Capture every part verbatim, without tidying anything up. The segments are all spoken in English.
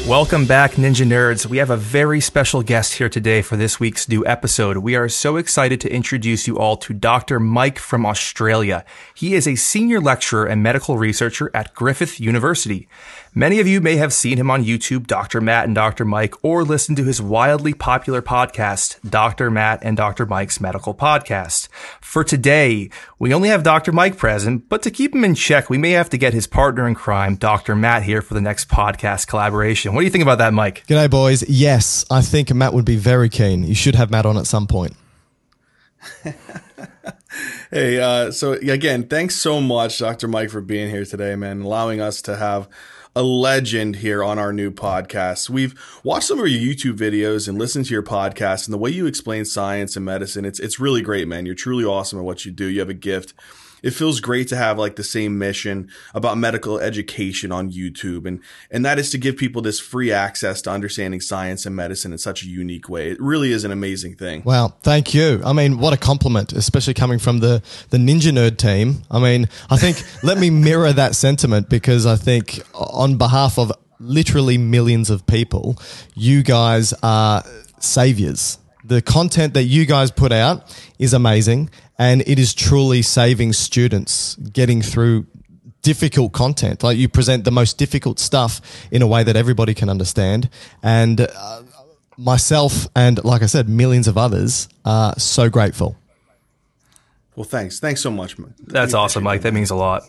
Welcome back, Ninja Nerds. We have a very special guest here today for this week's new episode. We are so excited to introduce you all to Doctor Mike from Australia. He is a senior lecturer and medical researcher at Griffith University. Many of you may have seen him on YouTube, Doctor Matt and Doctor Mike, or listened to his wildly popular podcast, Doctor Matt and Doctor Mike's Medical Podcast. For today, we only have Doctor Mike present, but to keep him in check, we may have to get his partner in crime, Doctor Matt, here for the next podcast collaboration. What do you think about that, Mike? G'day, boys. Yes, I think Matt would be very keen. You should have Matt on at some point. Hey, uh, so again, thanks so much, Doctor Mike, for being here today, man, allowing us to have a legend here on our new podcast. We've watched some of your YouTube videos and listened to your podcast, and the way you explain science and medicine, it's it's really great, man. You're truly awesome at what you do. You have a gift. It feels great to have like the same mission about medical education on YouTube. And, and that is to give people this free access to understanding science and medicine in such a unique way. It really is an amazing thing. Wow. Thank you. I mean, what a compliment, especially coming from the, the Ninja Nerd team. I mean, I think let me mirror that sentiment, because I think on behalf of literally millions of people, you guys are saviors. The content that you guys put out is amazing, and it is truly saving students getting through difficult content. Like, you present the most difficult stuff in a way that everybody can understand. And uh, myself and, like I said, millions of others are so grateful. Well, thanks. Thanks so much, man. That's awesome, Mike. That means a lot.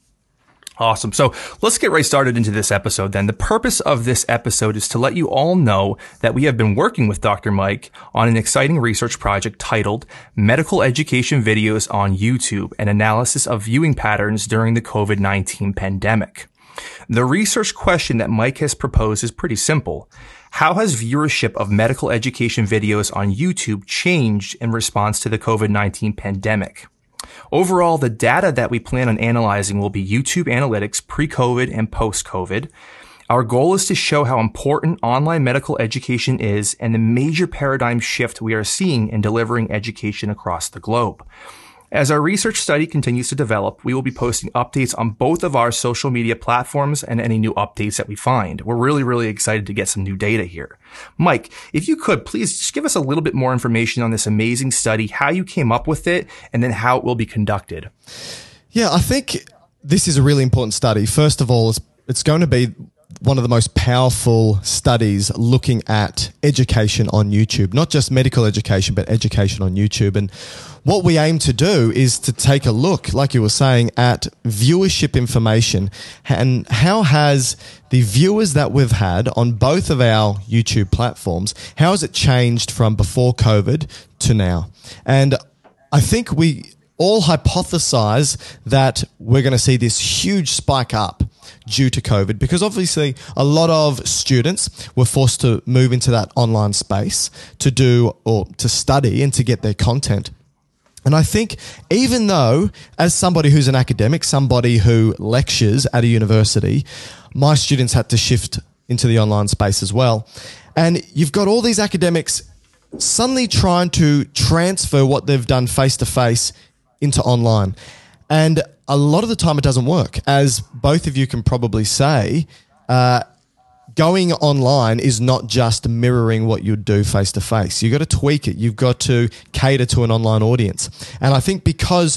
Awesome. So let's get right started into this episode then. The purpose of this episode is to let you all know that we have been working with Doctor Mike on an exciting research project titled Medical Education Videos on YouTube, an analysis of viewing patterns during the COVID nineteen pandemic. The research question that Mike has proposed is pretty simple. How has viewership of medical education videos on YouTube changed in response to the COVID nineteen pandemic? Overall, the data that we plan on analyzing will be YouTube analytics pre-COVID and post-COVID. Our goal is to show how important online medical education is and the major paradigm shift we are seeing in delivering education across the globe. As our research study continues to develop, we will be posting updates on both of our social media platforms and any new updates that we find. We're really, really excited to get some new data here. Mike, if you could, please just give us a little bit more information on this amazing study, how you came up with it, and then how it will be conducted. Yeah, I think this is a really important study. First of all, it's, it's going to be one of the most powerful studies looking at education on YouTube, not just medical education, but education on YouTube. And what we aim to do is to take a look, like you were saying, at viewership information and how has the viewers that we've had on both of our YouTube platforms, how has it changed from before COVID to now? And I think we all hypothesize that we're going to see this huge spike up due to COVID, because obviously a lot of students were forced to move into that online space to do or to study and to get their content. And I think even though, as somebody who's an academic, somebody who lectures at a university, my students had to shift into the online space as well. And you've got all these academics suddenly trying to transfer what they've done face-to-face into online. And a lot of the time it doesn't work. As both of you can probably say, uh, going online is not just mirroring what you'd do face-to-face. You've got to tweak it. You've got to cater to an online audience. And I think because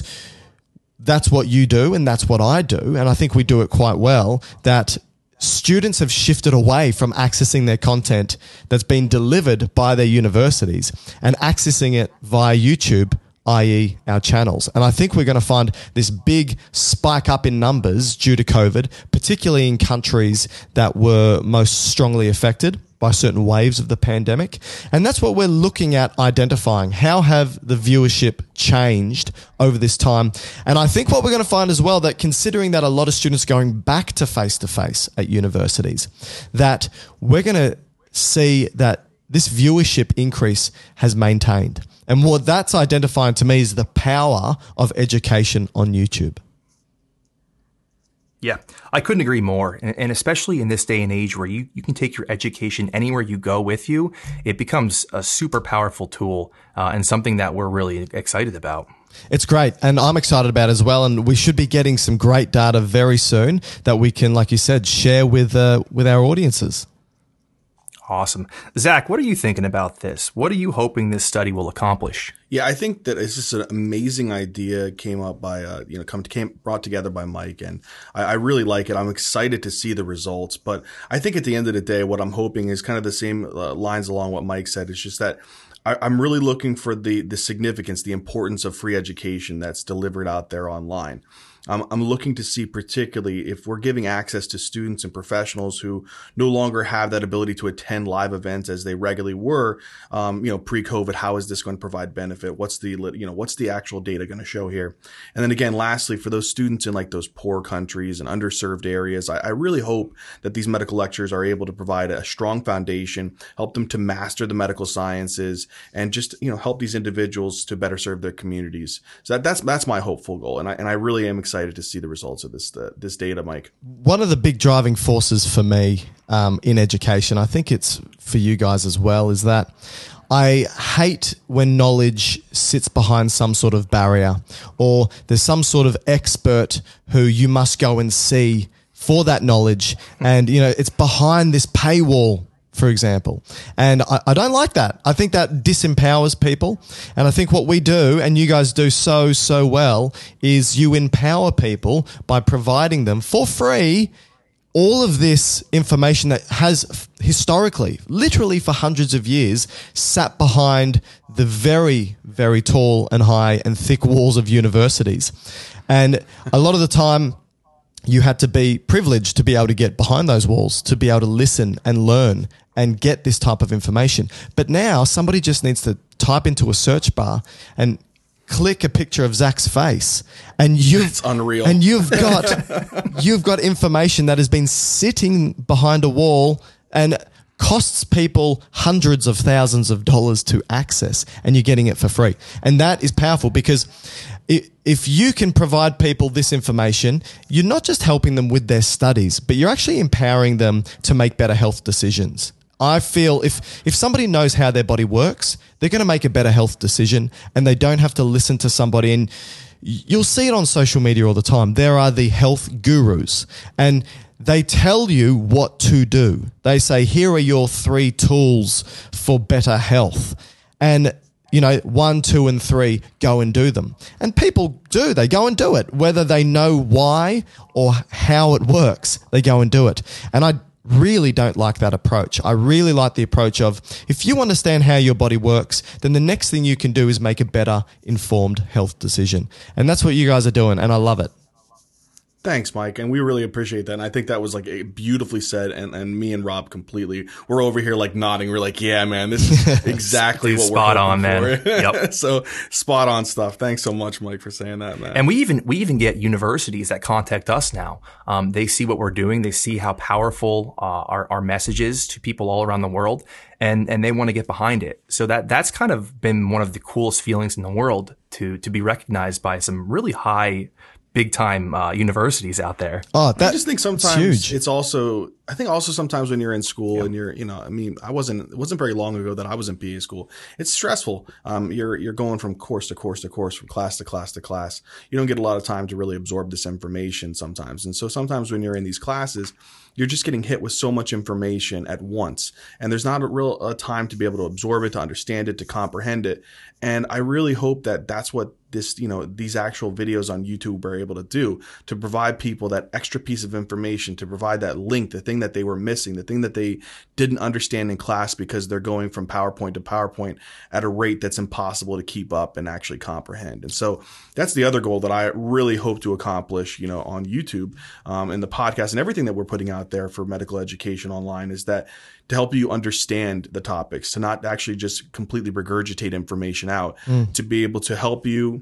that's what you do and that's what I do, and I think we do it quite well, that students have shifted away from accessing their content that's been delivered by their universities and accessing it via YouTube, that is our channels. And I think we're going to find this big spike up in numbers due to COVID, particularly in countries that were most strongly affected by certain waves of the pandemic. And that's what we're looking at identifying. How have the viewership changed over this time? And I think what we're going to find as well, that considering that a lot of students are going back to face-to-face at universities, that we're going to see that this viewership increase has maintained. And what that's identifying to me is the power of education on YouTube. Yeah, I couldn't agree more. And, and especially in this day and age where you, you can take your education anywhere you go with you, it becomes a super powerful tool uh, and something that we're really excited about. It's great. And I'm excited about it as well. And we should be getting some great data very soon that we can, like you said, share with uh, with our audiences. Awesome. Zach, what are you thinking about this? What are you hoping this study will accomplish? Yeah, I think that it's just an amazing idea came up by, uh, you know, come to, came brought together by Mike, and I, I really like it. I'm excited to see the results, but I think at the end of the day, what I'm hoping is kind of the same uh, lines along what Mike said. It's just that I, I'm really looking for the the significance, the importance of free education that's delivered out there online. Um, I'm looking to see particularly if we're giving access to students and professionals who no longer have that ability to attend live events as they regularly were, um, you know, pre-COVID. How is this going to provide benefit? What's the, you know, what's the actual data going to show here? And then again, lastly, for those students in like those poor countries and underserved areas, I, I really hope that these medical lectures are able to provide a strong foundation, help them to master the medical sciences, and just, you know, help these individuals to better serve their communities. So that, that's that's my hopeful goal, and I and I really am excited to see the results of this uh, this data, Mike. One of the big driving forces for me um, in education, I think it's for you guys as well, is that I hate when knowledge sits behind some sort of barrier, or there's some sort of expert who you must go and see for that knowledge, and you know it's behind this paywall, for example. And I, I don't like that. I think that disempowers people. And I think what we do, and you guys do so, so well, is you empower people by providing them for free all of this information that has historically, literally for hundreds of years, sat behind the very, very tall and high and thick walls of universities. And a lot of the time, you had to be privileged to be able to get behind those walls, to be able to listen and learn and get this type of information. But now somebody just needs to type into a search bar and click a picture of Zach's face, and you've it's unreal. And you've got you've got information that has been sitting behind a wall and costs people hundreds of thousands of dollars to access, and you're getting it for free. And that is powerful, because if you can provide people this information, you're not just helping them with their studies, but you're actually empowering them to make better health decisions. I feel if, if somebody knows how their body works, they're going to make a better health decision, and they don't have to listen to somebody. And you'll see it on social media all the time. There are the health gurus, and they tell you what to do. They say, here are your three tools for better health. And you know, one, two, and three, go and do them. And people do. They go and do it. Whether they know why or how it works, they go and do it. And I really don't like that approach. I really like the approach of, if you understand how your body works, then the next thing you can do is make a better informed health decision. And that's what you guys are doing, and I love it. Thanks, Mike, and we really appreciate that. And I think that was like a beautifully said, and, and me and Rob completely, we're over here like nodding. We're like, yeah, man, this is exactly what spot we're on, man. For. Yep. So spot on stuff. Thanks so much, Mike, for saying that, man. And we even we even get universities that contact us now. Um, they see what we're doing. They see how powerful uh, our our message is to people all around the world, and and they want to get behind it. So that that's kind of been one of the coolest feelings in the world, to to be recognized by some really high, big time uh, universities out there. Oh, that, I just think sometimes huge. It's also, I think also sometimes when you're in school yeah. and you're, you know, I mean, I wasn't, it wasn't very long ago that I was in P A school. It's stressful. Um, you're, you're going from course to course to course, from class to class to class. You don't get a lot of time to really absorb this information sometimes. And so sometimes when you're in these classes, you're just getting hit with so much information at once, and there's not a real uh, time to be able to absorb it, to understand it, to comprehend it. And I really hope that that's what this, you know, these actual videos on YouTube are able to do, to provide people that extra piece of information, to provide that link, the thing that they were missing, the thing that they didn't understand in class because they're going from PowerPoint to PowerPoint at a rate that's impossible to keep up and actually comprehend. And so that's the other goal that I really hope to accomplish, you know, on YouTube um, and the podcast and everything that we're putting out there for medical education online, is that to help you understand the topics, to not actually just completely regurgitate information out, mm. to be able to help you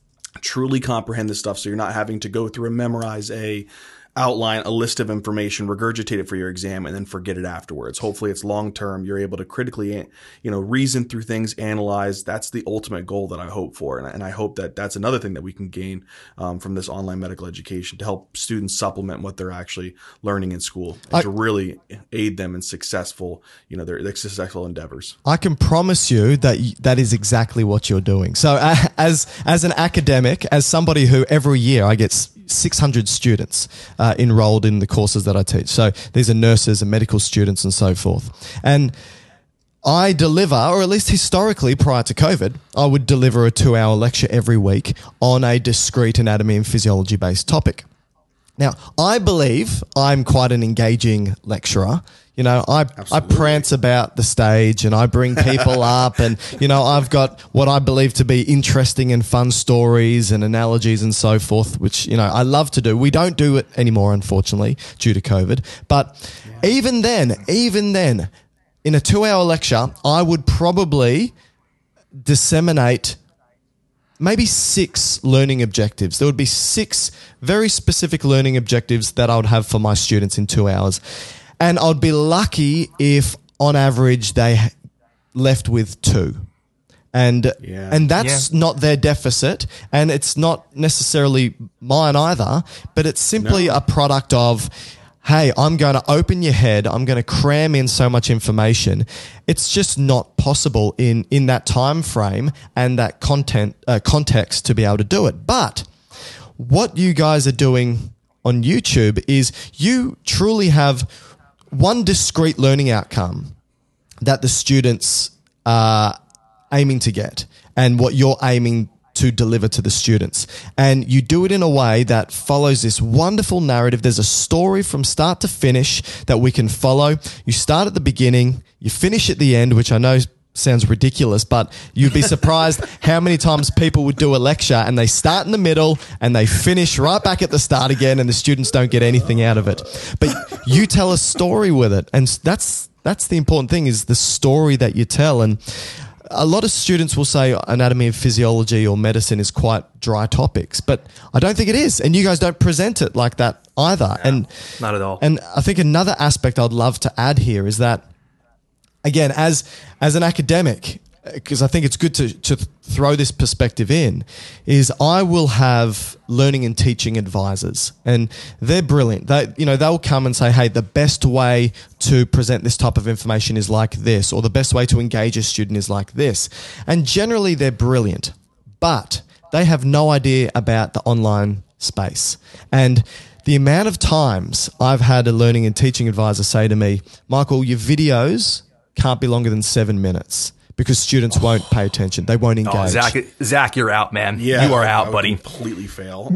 truly comprehend this stuff, so you're not having to go through and memorize a outline, a list of information, regurgitate it for your exam, and then forget it afterwards. Hopefully it's long term. You're able to critically, you know, reason through things, analyze. That's the ultimate goal that I hope for. And I, and I hope that that's another thing that we can gain um, from this online medical education, to help students supplement what they're actually learning in school, and I, to really aid them in successful, you know, their, their successful endeavors. I can promise you that that is exactly what you're doing. So uh, as, as an academic, as somebody who every year I get six hundred students uh, enrolled in the courses that I teach. So these are nurses and medical students and so forth. And I deliver, or at least historically prior to COVID, I would deliver a two-hour lecture every week on a discrete anatomy and physiology-based topic. Now, I believe I'm quite an engaging lecturer. You know, I I prance about the stage and I bring people up and, you know, I've got what I believe to be interesting and fun stories and analogies and so forth, which, you know, I love to do. We don't do it anymore, unfortunately, due to COVID. But yeah. even then, even then, in a two-hour lecture, I would probably disseminate maybe six learning objectives. There would be six very specific learning objectives that I would have for my students in two hours. And I'd be lucky if, on average, they left with two. And yeah. and that's yeah. not their deficit, and it's not necessarily mine either, but it's simply no. a product of, hey, I'm going to open your head. I'm going to cram in so much information. It's just not possible in, in that time frame and that content uh, context to be able to do it. But what you guys are doing on YouTube is you truly have one discrete learning outcome that the students are aiming to get and what you're aiming to deliver to the students. And you do it in a way that follows this wonderful narrative. There's a story from start to finish that we can follow. You start at the beginning, you finish at the end, which I know sounds ridiculous, but you'd be surprised how many times people would do a lecture and they start in the middle and they finish right back at the start again and the students don't get anything out of it. But you tell a story with it. And that's, that's the important thing, is the story that you tell. And a lot of students will say anatomy and physiology or medicine is quite dry topics, but I don't think it is. And you guys don't present it like that either. No, and not at all. And I think another aspect I'd love to add here is that, again, as as an academic, because I think it's good to, to throw this perspective in, is I will have learning and teaching advisors, and they're brilliant. They, you know, they'll come and say, hey, the best way to present this type of information is like this, or the best way to engage a student is like this. And generally they're brilliant, but they have no idea about the online space. And the amount of times I've had a learning and teaching advisor say to me, Michael, your videos can't be longer than seven minutes. Because students won't pay attention. They won't engage. Oh, Zach, Zach, you're out, man. Yeah, you are out, I would buddy. Completely fail.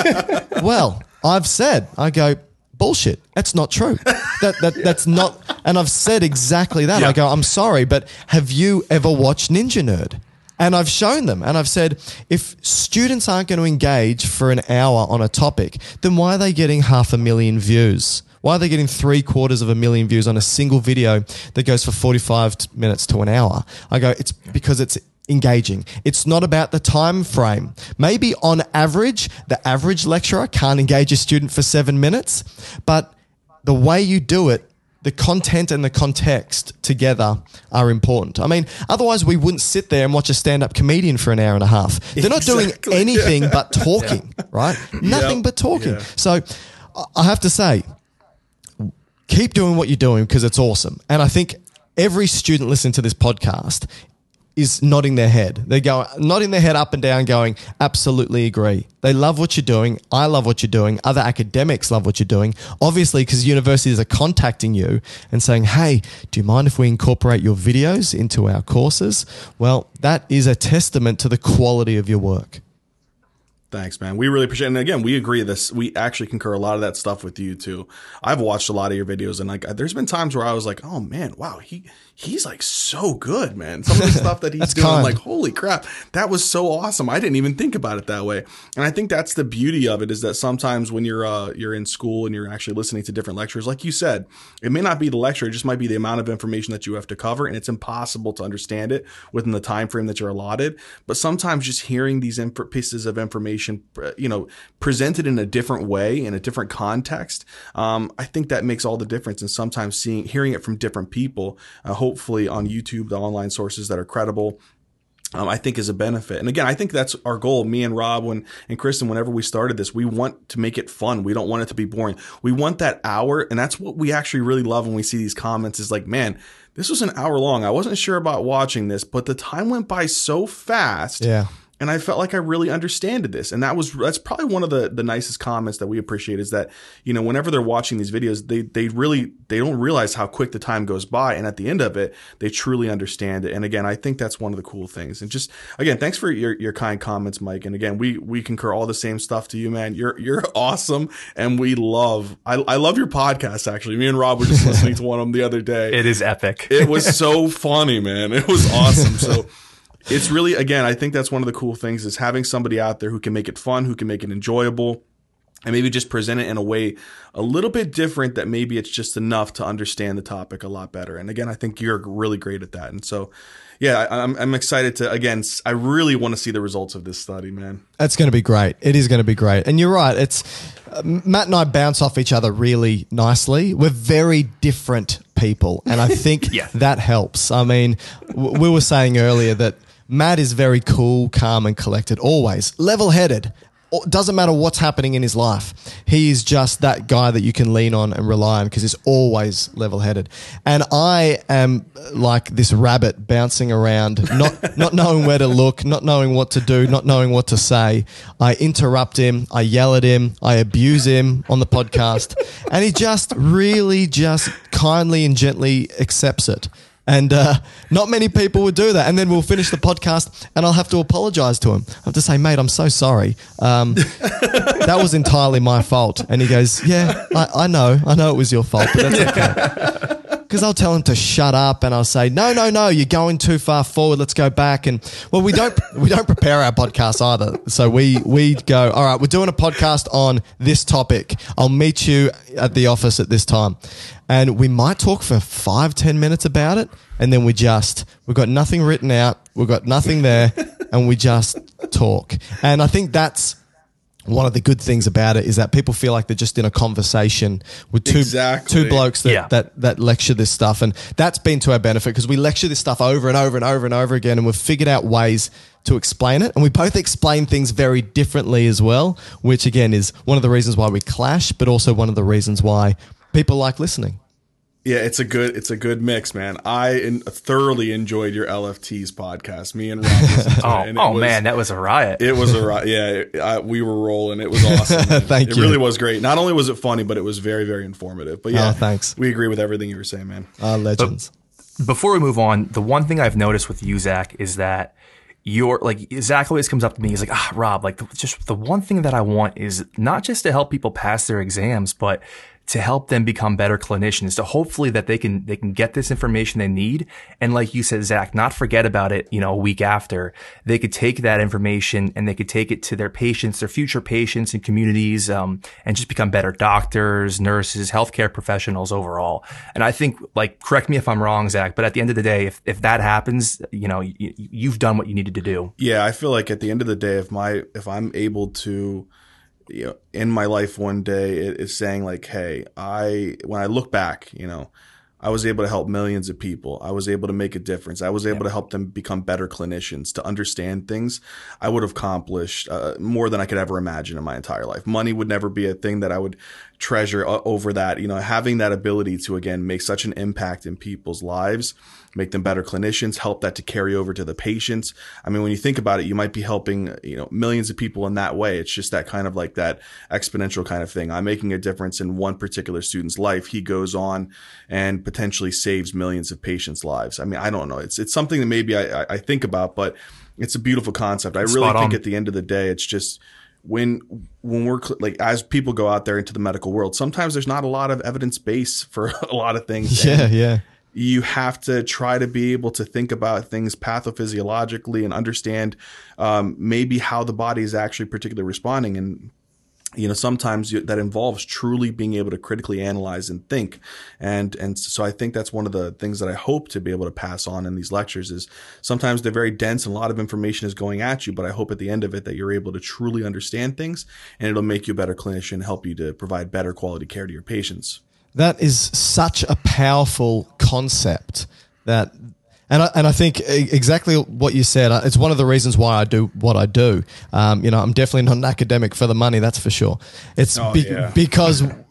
Well, I've said, I go, bullshit. That's not true. That that That's not, and I've said exactly that. Yeah. I go, I'm sorry, but have you ever watched Ninja Nerd? And I've shown them, and I've said, if students aren't going to engage for an hour on a topic, then why are they getting half a million views? Why are they getting three quarters of a million views on a single video that goes for forty-five minutes to an hour? I go, it's because it's engaging. It's not about the time frame. Maybe on average, the average lecturer can't engage a student for seven minutes, but the way you do it, the content and the context together are important. I mean, otherwise we wouldn't sit there and watch a stand-up comedian for an hour and a half. They're not exactly. doing anything yeah. but talking, yeah. right? Nothing yep. but talking. Yeah. So I have to say, keep doing what you're doing because it's awesome. And I think every student listening to this podcast is nodding their head. They're going, nodding their head up and down going, absolutely agree. They love what you're doing. I love what you're doing. Other academics love what you're doing. Obviously, because universities are contacting you and saying, hey, do you mind if we incorporate your videos into our courses? Well, that is a testament to the quality of your work. Thanks, man. We really appreciate it. And again, we agree this. We actually concur a lot of that stuff with you too. I've watched a lot of your videos and like, there's been times where I was like, oh man, wow, he, he's like so good, man. Some of the stuff that he's doing, I'm like, holy crap, that was so awesome. I didn't even think about it that way. And I think that's the beauty of it, is that sometimes when you're, uh, you're in school and you're actually listening to different lectures, like you said, it may not be the lecture, it just might be the amount of information that you have to cover. And it's impossible to understand it within the time frame that you're allotted. But sometimes just hearing these inf- pieces of information, you know, presented in a different way, in a different context, um, I think that makes all the difference. And sometimes seeing, hearing it from different people, uh, hopefully on YouTube, the online sources that are credible, um, I think is a benefit. And again, I think that's our goal. Me and Rob, when and Kristen, whenever we started this, we want to make it fun. We don't want it to be boring. We want that hour, and that's what we actually really love when we see these comments. Is like, man, this was an hour long. I wasn't sure about watching this, but the time went by so fast. Yeah. and I felt like I really understood this. And that was, that's probably one of the, the nicest comments that we appreciate is that, you know, whenever they're watching these videos, they, they really, they don't realize how quick the time goes by. And at the end of it, they truly understand it. And again, I think that's one of the cool things. And just, again, thanks for your, your kind comments, Mike. And again, we, we concur all the same stuff to you, man. You're, you're awesome. And we love, I, I love your podcast. Actually, me and Rob were just listening to one of them the other day. It is epic. It was so funny, man. It was awesome. So, it's really, again, I think that's one of the cool things is having somebody out there who can make it fun, who can make it enjoyable, and maybe just present it in a way a little bit different that maybe it's just enough to understand the topic a lot better. And again, I think you're really great at that. And so, yeah, I, I'm, I'm excited to, again, I really want to see the results of this study, man. That's going to be great. It is going to be great. And you're right. It's uh, Matt and I bounce off each other really nicely. We're very different people. And I think Yeah. that helps. I mean, w- we were saying earlier that Matt is very cool, calm, and collected, always level-headed. Doesn't matter what's happening in his life. He is just that guy that you can lean on and rely on because he's always level-headed. And I am like this rabbit bouncing around, not not knowing where to look, not knowing what to do, not knowing what to say. I interrupt him. I yell at him. I abuse him on the podcast. And he just really just kindly and gently accepts it. And uh, not many people would do that. And then we'll finish the podcast and I'll have to apologize to him. I have to say, mate, I'm so sorry. Um, that was entirely my fault. And he goes, yeah, I, I know. I know it was your fault, but that's okay. Because I'll tell him to shut up and I'll say, no, no, no, you're going too far forward. Let's go back. And well, we don't we don't prepare our podcast either. So we, we go, all right, we're doing a podcast on this topic. I'll meet you at the office at this time. And we might talk for five, ten minutes about it. And then we just, we've got nothing written out. We've got nothing there. And we just talk. And I think that's one of the good things about it is that people feel like they're just in a conversation with two, Exactly. two blokes that, Yeah. that, that lecture this stuff. And that's been to our benefit because we lecture this stuff over and over and over and over again. And we've figured out ways to explain it. And we both explain things very differently as well, which again is one of the reasons why we clash, but also one of the reasons why people like listening. Yeah, it's a good it's a good mix, man. I in, thoroughly enjoyed your L F Ts podcast. Me and Rob. listened to it, Oh, and it oh was- man, that was a riot. It was a ri- yeah. It, I, we were rolling. It was awesome. man. Thank it you. really was great. Not only was it funny, but it was very very informative. But yeah, Oh, thanks. We agree with everything you were saying, man. Uh, legends. Before we move on, the one thing I've noticed with you, Zach, is that you're like, Zach always comes up to me. He's like, ah, Rob, like the, just the one thing that I want is not just to help people pass their exams, but to help them become better clinicians, to hopefully that they can, they can get this information they need. And like you said, Zach, not forget about it, you know, a week after. They could take that information and they could take it to their patients, their future patients and communities, um, and just become better doctors, nurses, healthcare professionals overall. And I think, like, correct me if I'm wrong, Zach, but at the end of the day, if, if that happens, you know, you, you've done what you needed to do. Yeah, I feel like at the end of the day, if my if I'm able to, you know, in my life one day, it is saying like, hey, I when I look back, you know, I was able to help millions of people. I was able to make a difference. I was able to help them become better clinicians, to understand things. I would have accomplished uh, more than I could ever imagine in my entire life. Money would never be a thing that I would treasure uh, over that. You know, having that ability to, again, make such an impact in people's lives, make them better clinicians, help that to carry over to the patients. I mean, when you think about it, you might be helping, you know, millions of people in that way. It's just that kind of like that exponential kind of thing. I'm making a difference in one particular student's life. He goes on and potentially saves millions of patients' lives. I mean, I don't know. It's it's something that maybe I, I think about, but it's a beautiful concept. I really Spot think on. at the end of the day, it's just when when we're cl- like, as people go out there into the medical world, sometimes there's not a lot of evidence base for a lot of things. Yeah, And yeah. you have to try to be able to think about things pathophysiologically and understand um, maybe how the body is actually particularly responding. And, you know, sometimes you, that involves truly being able to critically analyze and think. And, and so I think that's one of the things that I hope to be able to pass on in these lectures is sometimes they're very dense and a lot of information is going at you, but I hope at the end of it that you're able to truly understand things and it'll make you a better clinician, help you to provide better quality care to your patients. That is such a powerful concept that, and I, and I think e- exactly what you said, uh, it's one of the reasons why I do what I do. Um, you know, I'm definitely not an academic for the money, that's for sure. It's Oh, be- yeah. because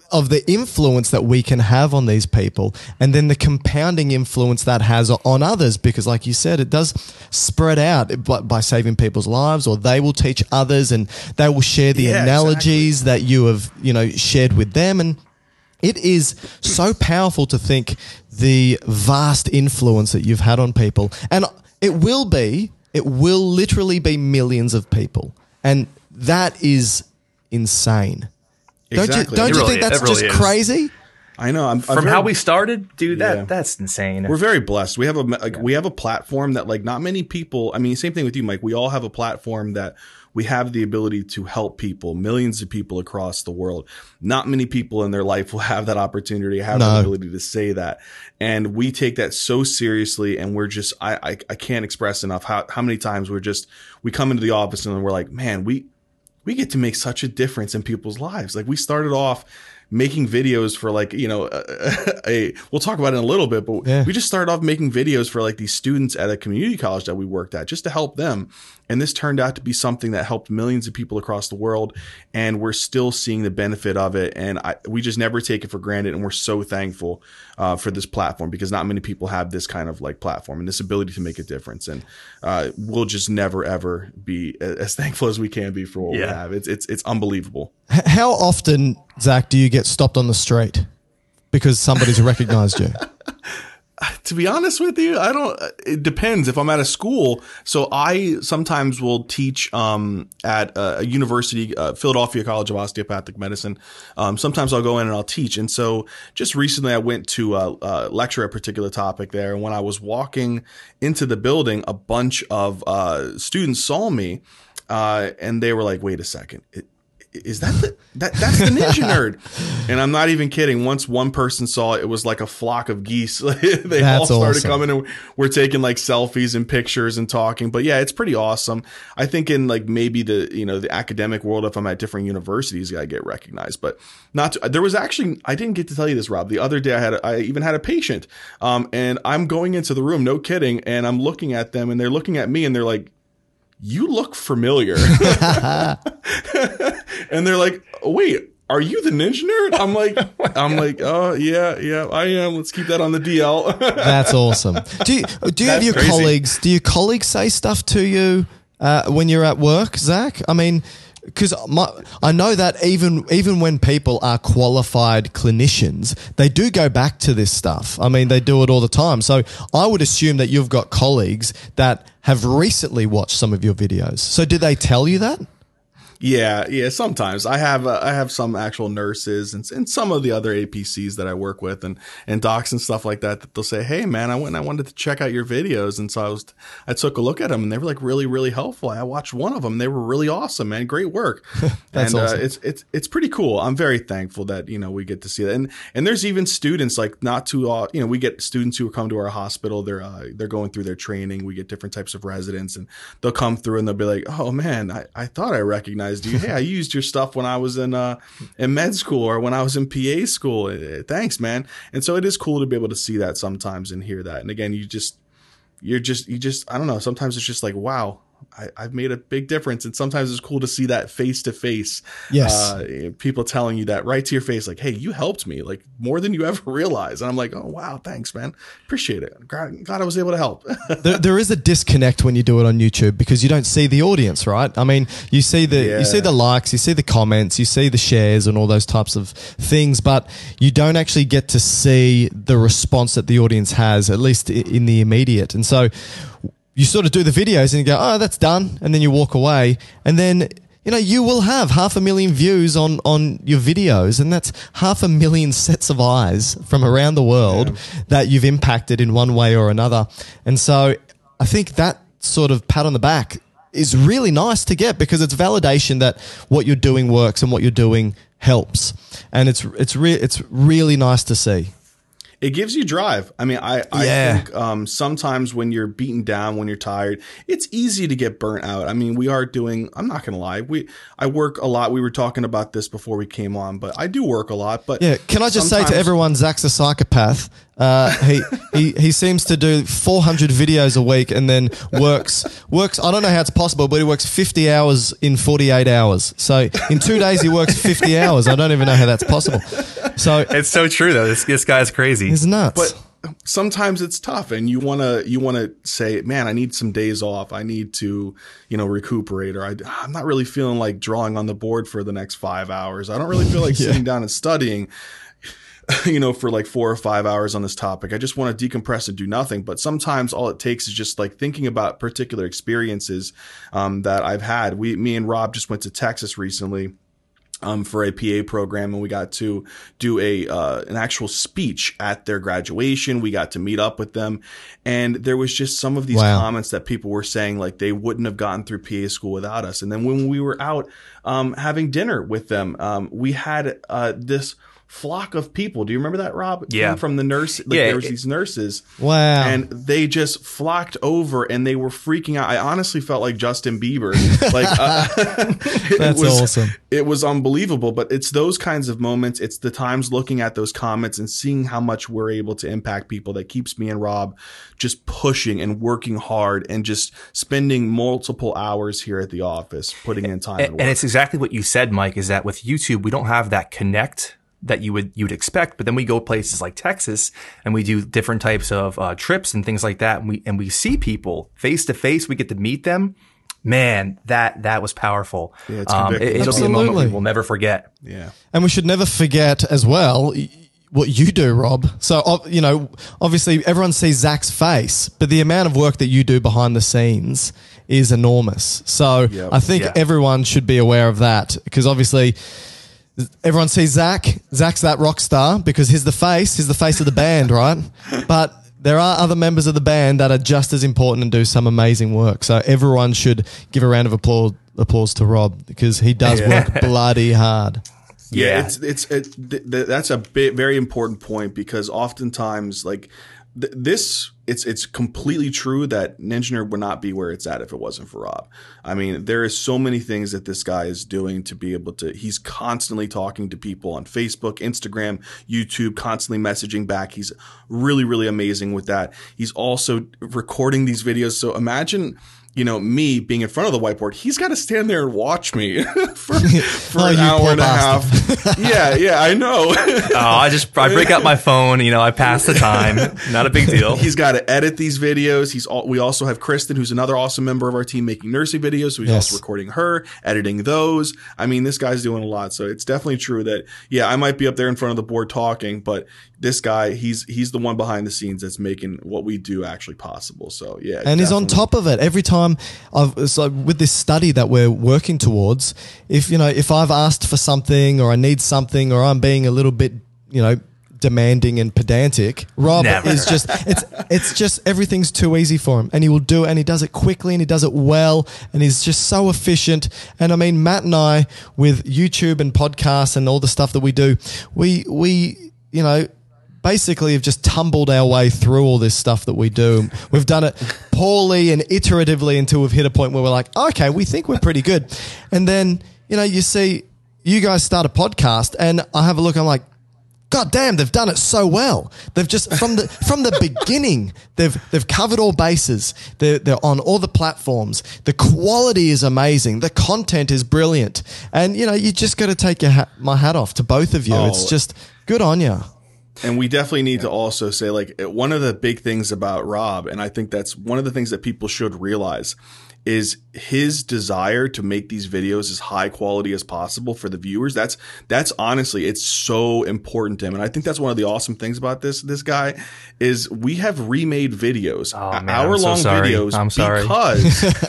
of the influence that we can have on these people, and then the compounding influence that has on others, because like you said, it does spread out by, by saving people's lives, or they will teach others and they will share the Yeah, analogies exactly. that you have, you know, shared with them. And it is so powerful to think the vast influence that you've had on people. And it will be, it will literally be millions of people. And that is insane. Exactly. Don't you, don't you really, think that's really just is. crazy? I know. I'm, I'm From very, how we started, dude, that Yeah. that's insane. We're very blessed. We have a like, we have a platform that like not many people. I mean, same thing with you, Mike. We all have a platform that we have the ability to help people, millions of people across the world. Not many people in their life will have that opportunity, have No. the ability to say that, and we take that so seriously. And we're just, I, I, I can't express enough how how many times we're just we come into the office and we're like, man, we. we get to make such a difference in people's lives. Like we started off making videos for like, you know, a, a we'll talk about it in a little bit, but yeah. we just started off making videos for like these students at a community college that we worked at just to help them. And this turned out to be something that helped millions of people across the world. And we're still seeing the benefit of it. And I, we just never take it for granted. And we're so thankful uh, for this platform, because not many people have this kind of like platform and this ability to make a difference. And uh, we'll just never, ever be as thankful as we can be for what Yeah. we have. It's, it's, it's unbelievable. H- How often, Zach, do you get stopped on the street because somebody's recognized you? To be honest with you, I don't, it depends if I'm at a school. So I sometimes will teach, um, at a, a university, uh, Philadelphia College of Osteopathic Medicine. Um, sometimes I'll go in and I'll teach. And so just recently I went to uh, uh, lecture a particular topic there. And when I was walking into the building, a bunch of, uh, students saw me, uh, and they were like, wait a second. It, Is that the, that that's the Ninja Nerd? And I'm not even kidding. Once one person saw it, it was like a flock of geese. they That's all started awesome. coming and we're taking like selfies and pictures and talking. But yeah, it's pretty awesome. I think in like maybe the, you know, the academic world, if I'm at different universities, I get recognized, but not to, there was actually, I didn't get to tell you this, Rob. The other day I had, a, I even had a patient, um, and I'm going into the room, no kidding. And I'm looking at them and they're looking at me and they're like, you look familiar. And they're like, wait, are you the Ninja Nerd? I'm like, I'm like, oh yeah, yeah, I am. Let's keep that on the D L. That's awesome. Do you, do you have That's your crazy. colleagues, do your colleagues say stuff to you uh, when you're at work, Zach? I mean, because I know that even even when people are qualified clinicians, they do go back to this stuff. I mean, they do it all the time. So I would assume that you've got colleagues that have recently watched some of your videos. So do they tell you that? Yeah, yeah. Sometimes I have uh, I have some actual nurses and and some of the other A P Cs that I work with and and docs and stuff like that that they'll say, "Hey, man, I went and I wanted to check out your videos," and so I was I took a look at them and they were like really really helpful. I watched one of them; they were really awesome, man. Great work. That's and awesome. uh, it's it's it's pretty cool. I'm very thankful that you know we get to see that. And and there's even students like not too uh, you know we get students who come to our hospital. They're uh, they're going through their training. We get different types of residents, and they'll come through and they'll be like, "Oh man, I, I thought I recognized you. Hey, I used your stuff when I was in uh in med school or when I was in P A school. Uh, Thanks, man." And so it is cool to be able to see that sometimes and hear that. And again, you just you're just you just I don't know. Sometimes it's just like, wow, I, I've made a big difference. And sometimes it's cool to see that face to face. Yes. Uh, people telling you that right to your face, like, hey, you helped me like more than you ever realize. And I'm like, oh, wow, thanks, man. Appreciate it. Glad, glad I was able to help. there, there is a disconnect when you do it on YouTube because you don't see the audience, right? I mean, you see the Yeah. you see the likes, you see the comments, you see the shares and all those types of things, but you don't actually get to see the response that the audience has, at least i- in the immediate. And so you sort of do the videos and you go, oh, that's done. And then you walk away. And then, you know, you will have half a million views on, on your videos. And that's half a million sets of eyes from around the world Yeah. that you've impacted in one way or another. And so I think that sort of pat on the back is really nice to get because it's validation that what you're doing works and what you're doing helps. And it's, it's, re- it's really nice to see. It gives you drive. I mean, I, I Yeah. think um, sometimes when you're beaten down, when you're tired, it's easy to get burnt out. I mean, we are doing, I'm not going to lie. We, I work a lot. We were talking about this before we came on, but I do work a lot. But Yeah, can I just say to sometimes- everyone, Zach's a psychopath. Uh, he, he he seems to do four hundred videos a week and then works works. I don't know how it's possible, but he works fifty hours in forty-eight hours. So in two days he works fifty hours. I don't even know how that's possible. So It's so true though. This this guy's crazy. it's nuts. But sometimes it's tough, and you want to you want to say, man, I need some days off. I need to, you know, recuperate, or I, I'm not really feeling like drawing on the board for the next five hours. I don't really feel like Yeah. sitting down and studying, you know, for like four or five hours on this topic. I just want to decompress and do nothing. But sometimes all it takes is just like thinking about particular experiences um, that I've had. We, me and Rob just went to Texas recently. Um, for a P A program, and we got to do a uh, an actual speech at their graduation. We got to meet up with them, and there was just some of these Wow. comments that people were saying like they wouldn't have gotten through P A school without us. And then when we were out um, having dinner with them, um, we had uh, this flock of people. Do you remember that, Rob? It Yeah. came from the nurse. Like, Yeah, there was it- these nurses. Wow. And they just flocked over, and they were freaking out. I honestly felt like Justin Bieber. Like uh, it That's was, awesome. It was unbelievable. But it's those kinds of moments. It's the times looking at those comments and seeing how much we're able to impact people that keeps me and Rob just pushing and working hard and just spending multiple hours here at the office, putting in time. And, and it's exactly what you said, Mike, is that with YouTube, we don't have that connect that you would you would expect. But then we go places like Texas and we do different types of uh, trips and things like that. And we and we see people face to face. We get to meet them. Man, that that was powerful. Yeah, it's um, it, convicting. it'll be a moment Absolutely. we will never forget. yeah. And we should never forget as well y- what you do, Rob. So, ob- you know, obviously everyone sees Zach's face, but the amount of work that you do behind the scenes is enormous. So Yep. I think Yeah. everyone should be aware of that, because obviously everyone sees Zach. Zach's that rock star because he's the face. He's the face of the band, right? But there are other members of the band that are just as important and do some amazing work. So everyone should give a round of applause applause to Rob, because he does work bloody hard. Yeah, Yeah. it's it's it, th- th- that's a bit, very important point, because oftentimes like th- this it's it's completely true that Ninja Nerd would not be where it's at if it wasn't for Rob. I mean, there is so many things that this guy is doing to be able to. He's constantly talking to people on Facebook, Instagram, YouTube, constantly messaging back. He's really really amazing with that. He's also recording these videos. So imagine, you know, me being in front of the whiteboard, he's got to stand there and watch me for, for Oh, an you hour poor and a half. Yeah, yeah, I know. Oh, I just I break out my phone. You know, I pass the time. Not a big deal. He's got to edit these videos. He's all, we also have Kristen, who's another awesome member of our team, making nursing videos. So he's Yes. also recording her, editing those. I mean, this guy's doing a lot. So it's definitely true that, yeah, I might be up there in front of the board talking, but this guy, he's he's the one behind the scenes that's making what we do actually possible. So yeah, And he's on definitely. top of it every time. I've so with this study that we're working towards. If you know, if I've asked for something or I need something or I'm being a little bit, you know, demanding and pedantic, Rob Never. is just it's it's just everything's too easy for him, and he will do it, and he does it quickly, and he does it well, and he's just so efficient. And I mean, Matt and I, with YouTube and podcasts and all the stuff that we do, we we you know. basically have just tumbled our way through all this stuff that we do. We've done it poorly and iteratively until we've hit a point where we're like, okay, we think we're pretty good. And then, you know, you see you guys start a podcast and I have a look, I'm like, God damn, they've done it so well. They've just from the from the beginning, they've they've covered all bases. They're they're on all the platforms. The quality is amazing. The content is brilliant. And you know, you just got to take your hat, my hat off to both of you. Oh. It's just good on you. And we definitely need to also say, like, one of the big things about Rob, and I think that's one of the things that people should realize, is his desire to make these videos as high quality as possible for the viewers. That's that's honestly, it's so important to him. And I think that's one of the awesome things about this this guy is we have remade videos, Oh, man, I'm hour long so sorry. videos, I'm sorry. because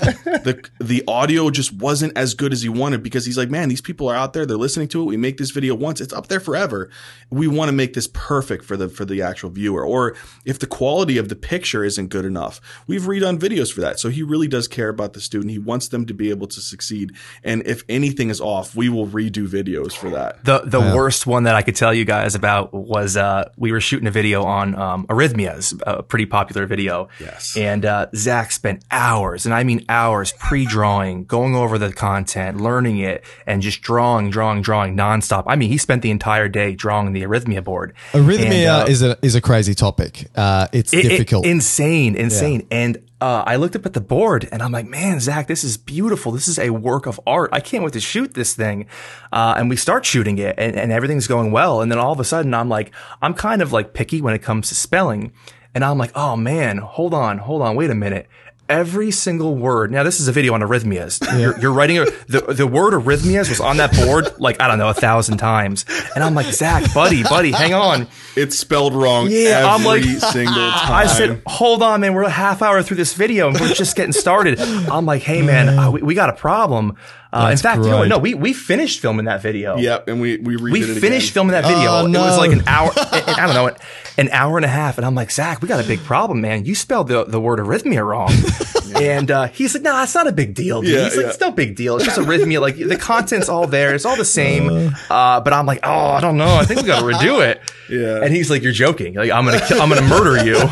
the the audio just wasn't as good as he wanted, because he's like, man, these people are out there, they're listening to it. We make this video once, it's up there forever. We want to make this perfect for the for the actual viewer. Or if the quality of the picture isn't good enough, we've redone videos for that. So he really does care about the student. He wants them to be able to succeed. And if anything is off, we will redo videos for that. The the worst one that I could tell you guys about was uh, we were shooting a video on um, arrhythmias, a pretty popular video. Yes. And uh, Zach spent hours, and I mean hours, pre-drawing, going over the content, learning it, and just drawing, drawing, drawing nonstop. I mean, he spent the entire day drawing the arrhythmia board. Arrhythmia And, uh, is a is a crazy topic. Uh, it's it- it- difficult. insane, insane. And uh, I looked up at the board and I'm like, man, Zach, this is beautiful. This is a work of art. I can't wait to shoot this thing. Uh, and we start shooting it and, and everything's going well. And then all of a sudden I'm like, I'm kind of like picky when it comes to spelling. And I'm like, oh man, hold on, hold on, wait a minute. Every single word. Now, this is a video on arrhythmias. Yeah. You're, you're writing a, the the word arrhythmias was on that board like I don't know a thousand times, and I'm like, Zach, buddy, buddy, hang on. It's spelled wrong. Yeah, every I'm like, single time. I said, hold on, man. We're a half hour through this video and we're just getting started. I'm like, hey, man, uh, we, we got a problem. Uh, in fact, great. you know what? No, we we finished filming that video. Yep, and we we redid we it finished again. filming that video. Oh, no. It was like an hour. I don't know, an hour and a half. And I'm like, Zach, we got a big problem, man. You spelled the the word arrhythmia wrong. yeah. And uh, he's like, nah, it's not a big deal, dude. Yeah, he's like, yeah. it's no big deal. It's just arrhythmia. Like the content's all there. It's all the same. Uh, but I'm like, oh, I don't know. I think we got to redo it. Yeah. And he's like, you're joking. Like I'm gonna kill, I'm gonna murder you.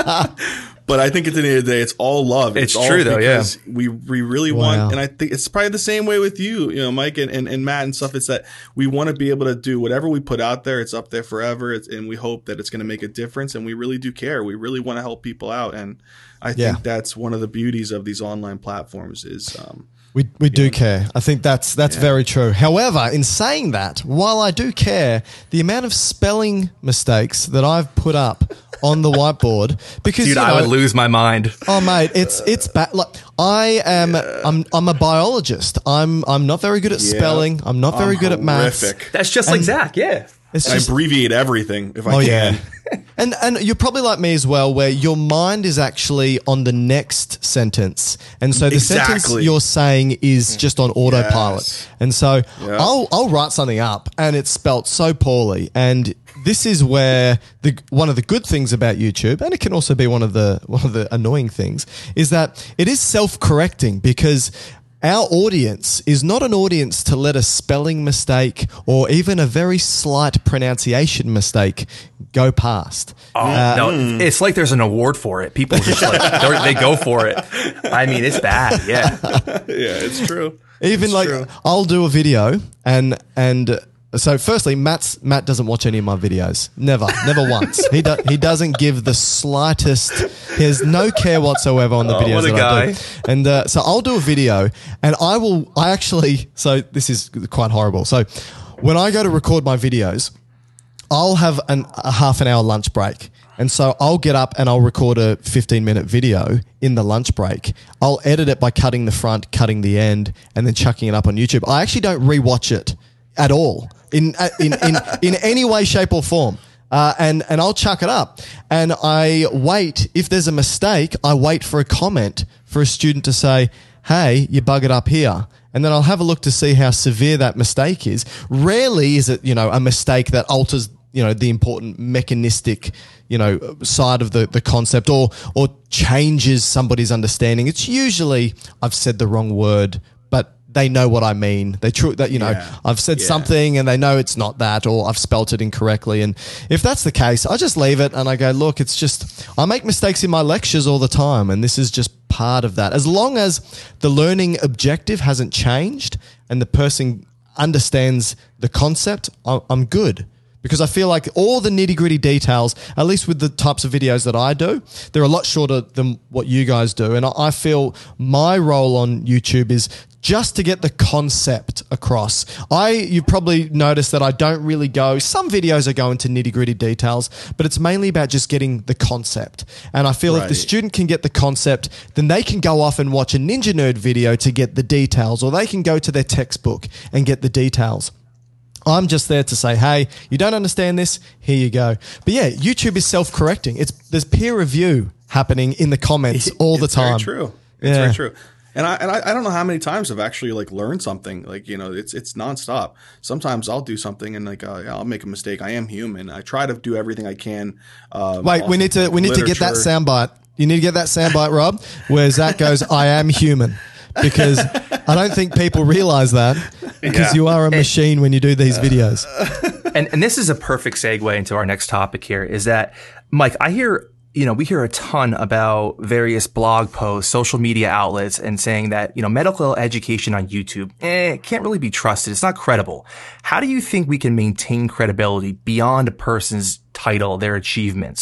But I think at the end of the day, it's all love. It's, it's all true, though, yeah. We, we really Wow. want, and I think it's probably the same way with you, you know, Mike and, and, and Matt and stuff. It's that we want to be able to do whatever we put out there. It's up there forever. It's, and we hope that it's going to make a difference. And we really do care. We really want to help people out. And I think Yeah. that's one of the beauties of these online platforms is, um, We we do care. I think that's that's Yeah. very true. However, in saying that, while I do care, the amount of spelling mistakes that I've put up on the whiteboard, because Dude, you know, I would lose my mind. oh mate, it's it's bad. Like I am, I'm I'm a biologist. I'm I'm not very good at Yeah. spelling. I'm not very I'm good at maths. horrific. That's just like And- Zach. Yeah. It's And I just, abbreviate everything if I oh can. yeah. And and you're probably like me as well, where your mind is actually on the next sentence, and so the sentence Exactly. you're saying is just on autopilot. Yes. And so Yeah. I'll I'll write something up, and it's spelt so poorly. And this is where the one of the good things about YouTube, and it can also be one of the one of the annoying things, is that it is self-correcting because our audience is not an audience to let a spelling mistake or even a very slight pronunciation mistake go past. Oh, Uh, no, it's like there's an award for it. People just like, they're- they go for it. I mean, it's bad. Yeah. Yeah, it's true. Even It's like true. I'll do a video and and so firstly, Matt's Matt doesn't watch any of my videos. Never, never once. He do, he doesn't give the slightest. He has no care whatsoever on the Oh, videos what a that I guy. do. And uh, so I'll do a video, and I will. I actually. So this is quite horrible. So when I go to record my videos, I'll have an, a half an hour lunch break. And so I'll get up and I'll record a fifteen minute video in the lunch break. I'll edit it by cutting the front, cutting the end, and then chucking it up on YouTube. I actually don't rewatch it at all in in in, in any way, shape, or form. Uh, and and I'll chuck it up, and I wait. If there's a mistake, I wait for a comment for a student to say, "Hey, you buggered up here." And then I'll have a look to see how severe that mistake is. Rarely is it, you know, a mistake that alters, you know, the important mechanistic, you know, side of the, the concept or or changes somebody's understanding. It's usually I've said the wrong word, but they know what I mean. They true that, you know, Yeah. I've said Yeah. something and they know it's not that, or I've spelt it incorrectly. And if that's the case, I just leave it and I go, look, it's just, I make mistakes in my lectures all the time. And this is just part of that. As long as the learning objective hasn't changed and the person understands the concept, I- I'm good. Because I feel like all the nitty gritty details, at least with the types of videos that I do, they're a lot shorter than what you guys do. And I- I feel my role on YouTube is just to get the concept across. I, you probably noticed that I don't really go, some videos are going to nitty gritty details, but it's mainly about just getting the concept. And I feel if the Right. student can get the concept, then they can go off and watch a Ninja Nerd video to get the details, or they can go to their textbook and get the details. I'm just there to say, hey, you don't understand this? Here you go. But yeah, YouTube is self-correcting. It's there's peer review happening in the comments all the It's time. Very true. It's Yeah. very true. And I and I, I don't know how many times I've actually like learned something. Like, you know, it's it's nonstop. Sometimes I'll do something and like uh, I'll make a mistake. I am human. I try to do everything I can. Um, Wait, we also need to we need to get that literature. soundbite. You need to get that soundbite, Rob, where Zach goes, I am human. Because I don't think people realize that, because Yeah. you are a machine when you do these videos. and and this is a perfect segue into our next topic here is that, Mike, I hear, you know, we hear a ton about various blog posts, social media outlets, and saying that, you know, medical education on YouTube, eh, it can't really be trusted. It's not credible. How do you think we can maintain credibility beyond a person's title, their achievements?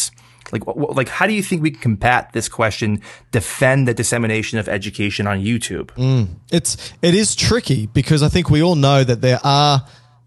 Like, wh- like, how do you think we can combat this question, defend the dissemination of education on YouTube? Mm. It's, it is tricky because I think we all know that there are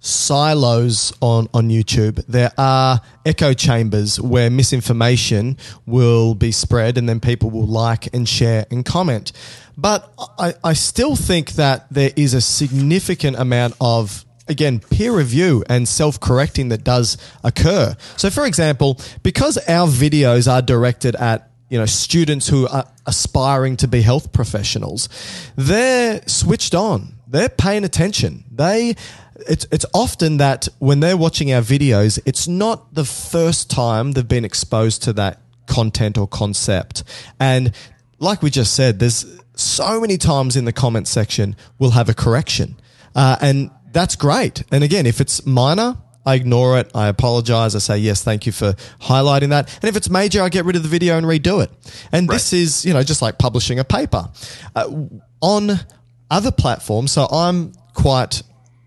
silos on, on YouTube. There are echo chambers where misinformation will be spread and then people will like and share and comment. But I, I still think that there is a significant amount of, again, peer review and self-correcting that does occur. So for example, because our videos are directed at, you know, students who are aspiring to be health professionals, they're switched on. They're paying attention. They, it's, it's often that when they're watching our videos, it's not the first time they've been exposed to that content or concept. And like we just said, there's so many times in the comment section we'll have a correction. Uh, and that's great. And again, if it's minor, I ignore it. I apologize. I say, yes, thank you for highlighting that. And if it's major, I get rid of the video and redo it. And right. This is, you know, just like publishing a paper. Uh, on other platforms, so I'm quite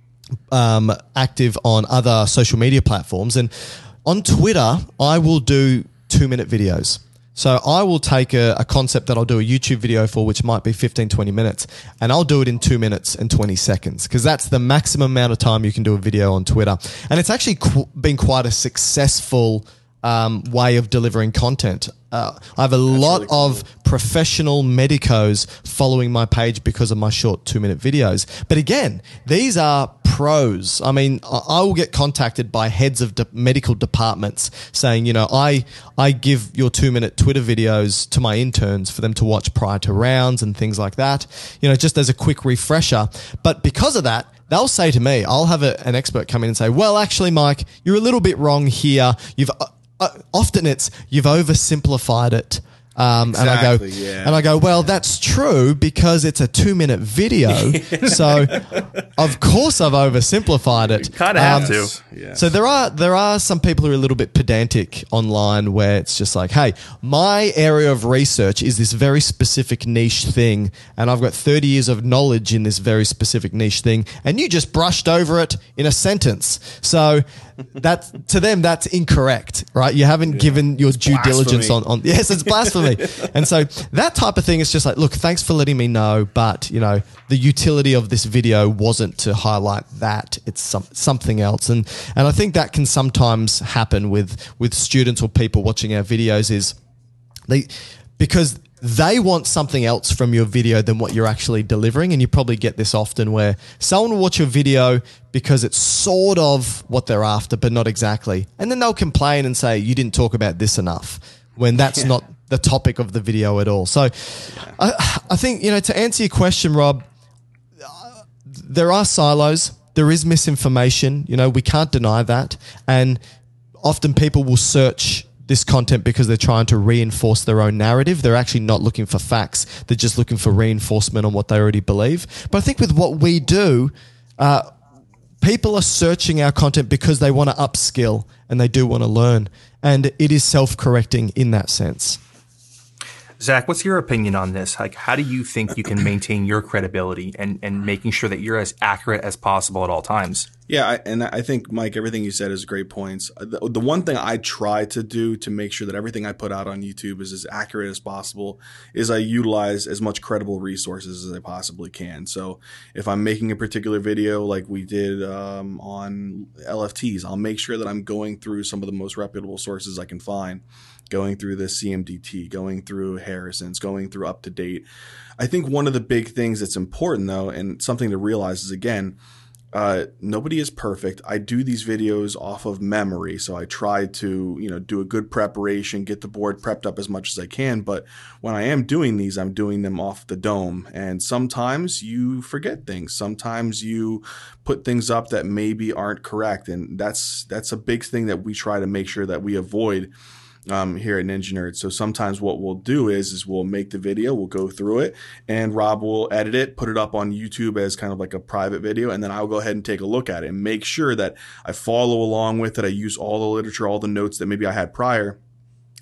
um, active on other social media platforms. And on Twitter, I will do two-minute videos. So I will take a, a concept that I'll do a YouTube video for, which might be fifteen, twenty minutes, and I'll do it in two minutes and twenty seconds because that's the maximum amount of time you can do a video on Twitter. And it's actually qu- been quite a successful um, way of delivering content. Uh, I have a that's lot really cool. of professional medicos following my page because of my short two-minute videos. But again, these are pros. I mean, I will get contacted by heads of de- medical departments saying, you know, I I give your two-minute Twitter videos to my interns for them to watch prior to rounds and things like that, you know, just as a quick refresher. But because of that, they'll say to me, I'll have a, an expert come in and say, well, actually, Mike, you're a little bit wrong here. You've uh, uh, often it's you've oversimplified it. Um, exactly, and I go, yeah. and I go, well, that's true because it's a two-minute video. So, of course, I've oversimplified it. You kind of um, have to. Yeah. So there are there are some people who are a little bit pedantic online, where it's just like, hey, my area of research is this very specific niche thing, and I've got thirty years of knowledge in this very specific niche thing, and you just brushed over it in a sentence. So that to them, that's incorrect, right? You haven't yeah. given your it's due blasphemy. diligence on, on yes, it's blasphemy. And so that type of thing is just like, look, thanks for letting me know, but you know, the utility of this video wasn't to highlight that, it's some, something else. And and I think that can sometimes happen with with students or people watching our videos is they because they want something else from your video than what you're actually delivering. And you probably get this often where someone will watch your video because it's sort of what they're after, but not exactly. And then they'll complain and say, you didn't talk about this enough, when that's yeah. not the topic of the video at all. So yeah. I, I think, you know, to answer your question, Rob, uh, there are silos. There is misinformation. You know, we can't deny that. And often people will search this content because they're trying to reinforce their own narrative. They're actually not looking for facts. They're just looking for reinforcement on what they already believe. But I think with what we do, uh, people are searching our content because they want to upskill and they do want to learn. And it is self-correcting in that sense. Zach, what's your opinion on this? Like, how do you think you can maintain your credibility and, and making sure that you're as accurate as possible at all times? Yeah, I, and I think, Mike, everything you said is great points. The, the one thing I try to do to make sure that everything I put out on YouTube is as accurate as possible is I utilize as much credible resources as I possibly can. So if I'm making a particular video like we did um, on L F Ts, I'll make sure that I'm going through some of the most reputable sources I can find, going through the C M D T, going through Harrison's, going through Up to Date. I think one of the big things that's important, though, and something to realize is, again, Uh, nobody is perfect. I do these videos off of memory, so I try to, you know, do a good preparation, get the board prepped up as much as I can. But when I am doing these, I'm doing them off the dome. And sometimes you forget things. Sometimes you put things up that maybe aren't correct. And that's that's a big thing that we try to make sure that we avoid Um, here at Ninja Nerd. So sometimes what we'll do is, is we'll make the video, we'll go through it, and Rob will edit it, put it up on YouTube as kind of like a private video, and then I'll go ahead and take a look at it and make sure that I follow along with it. I use all the literature, all the notes that maybe I had prior.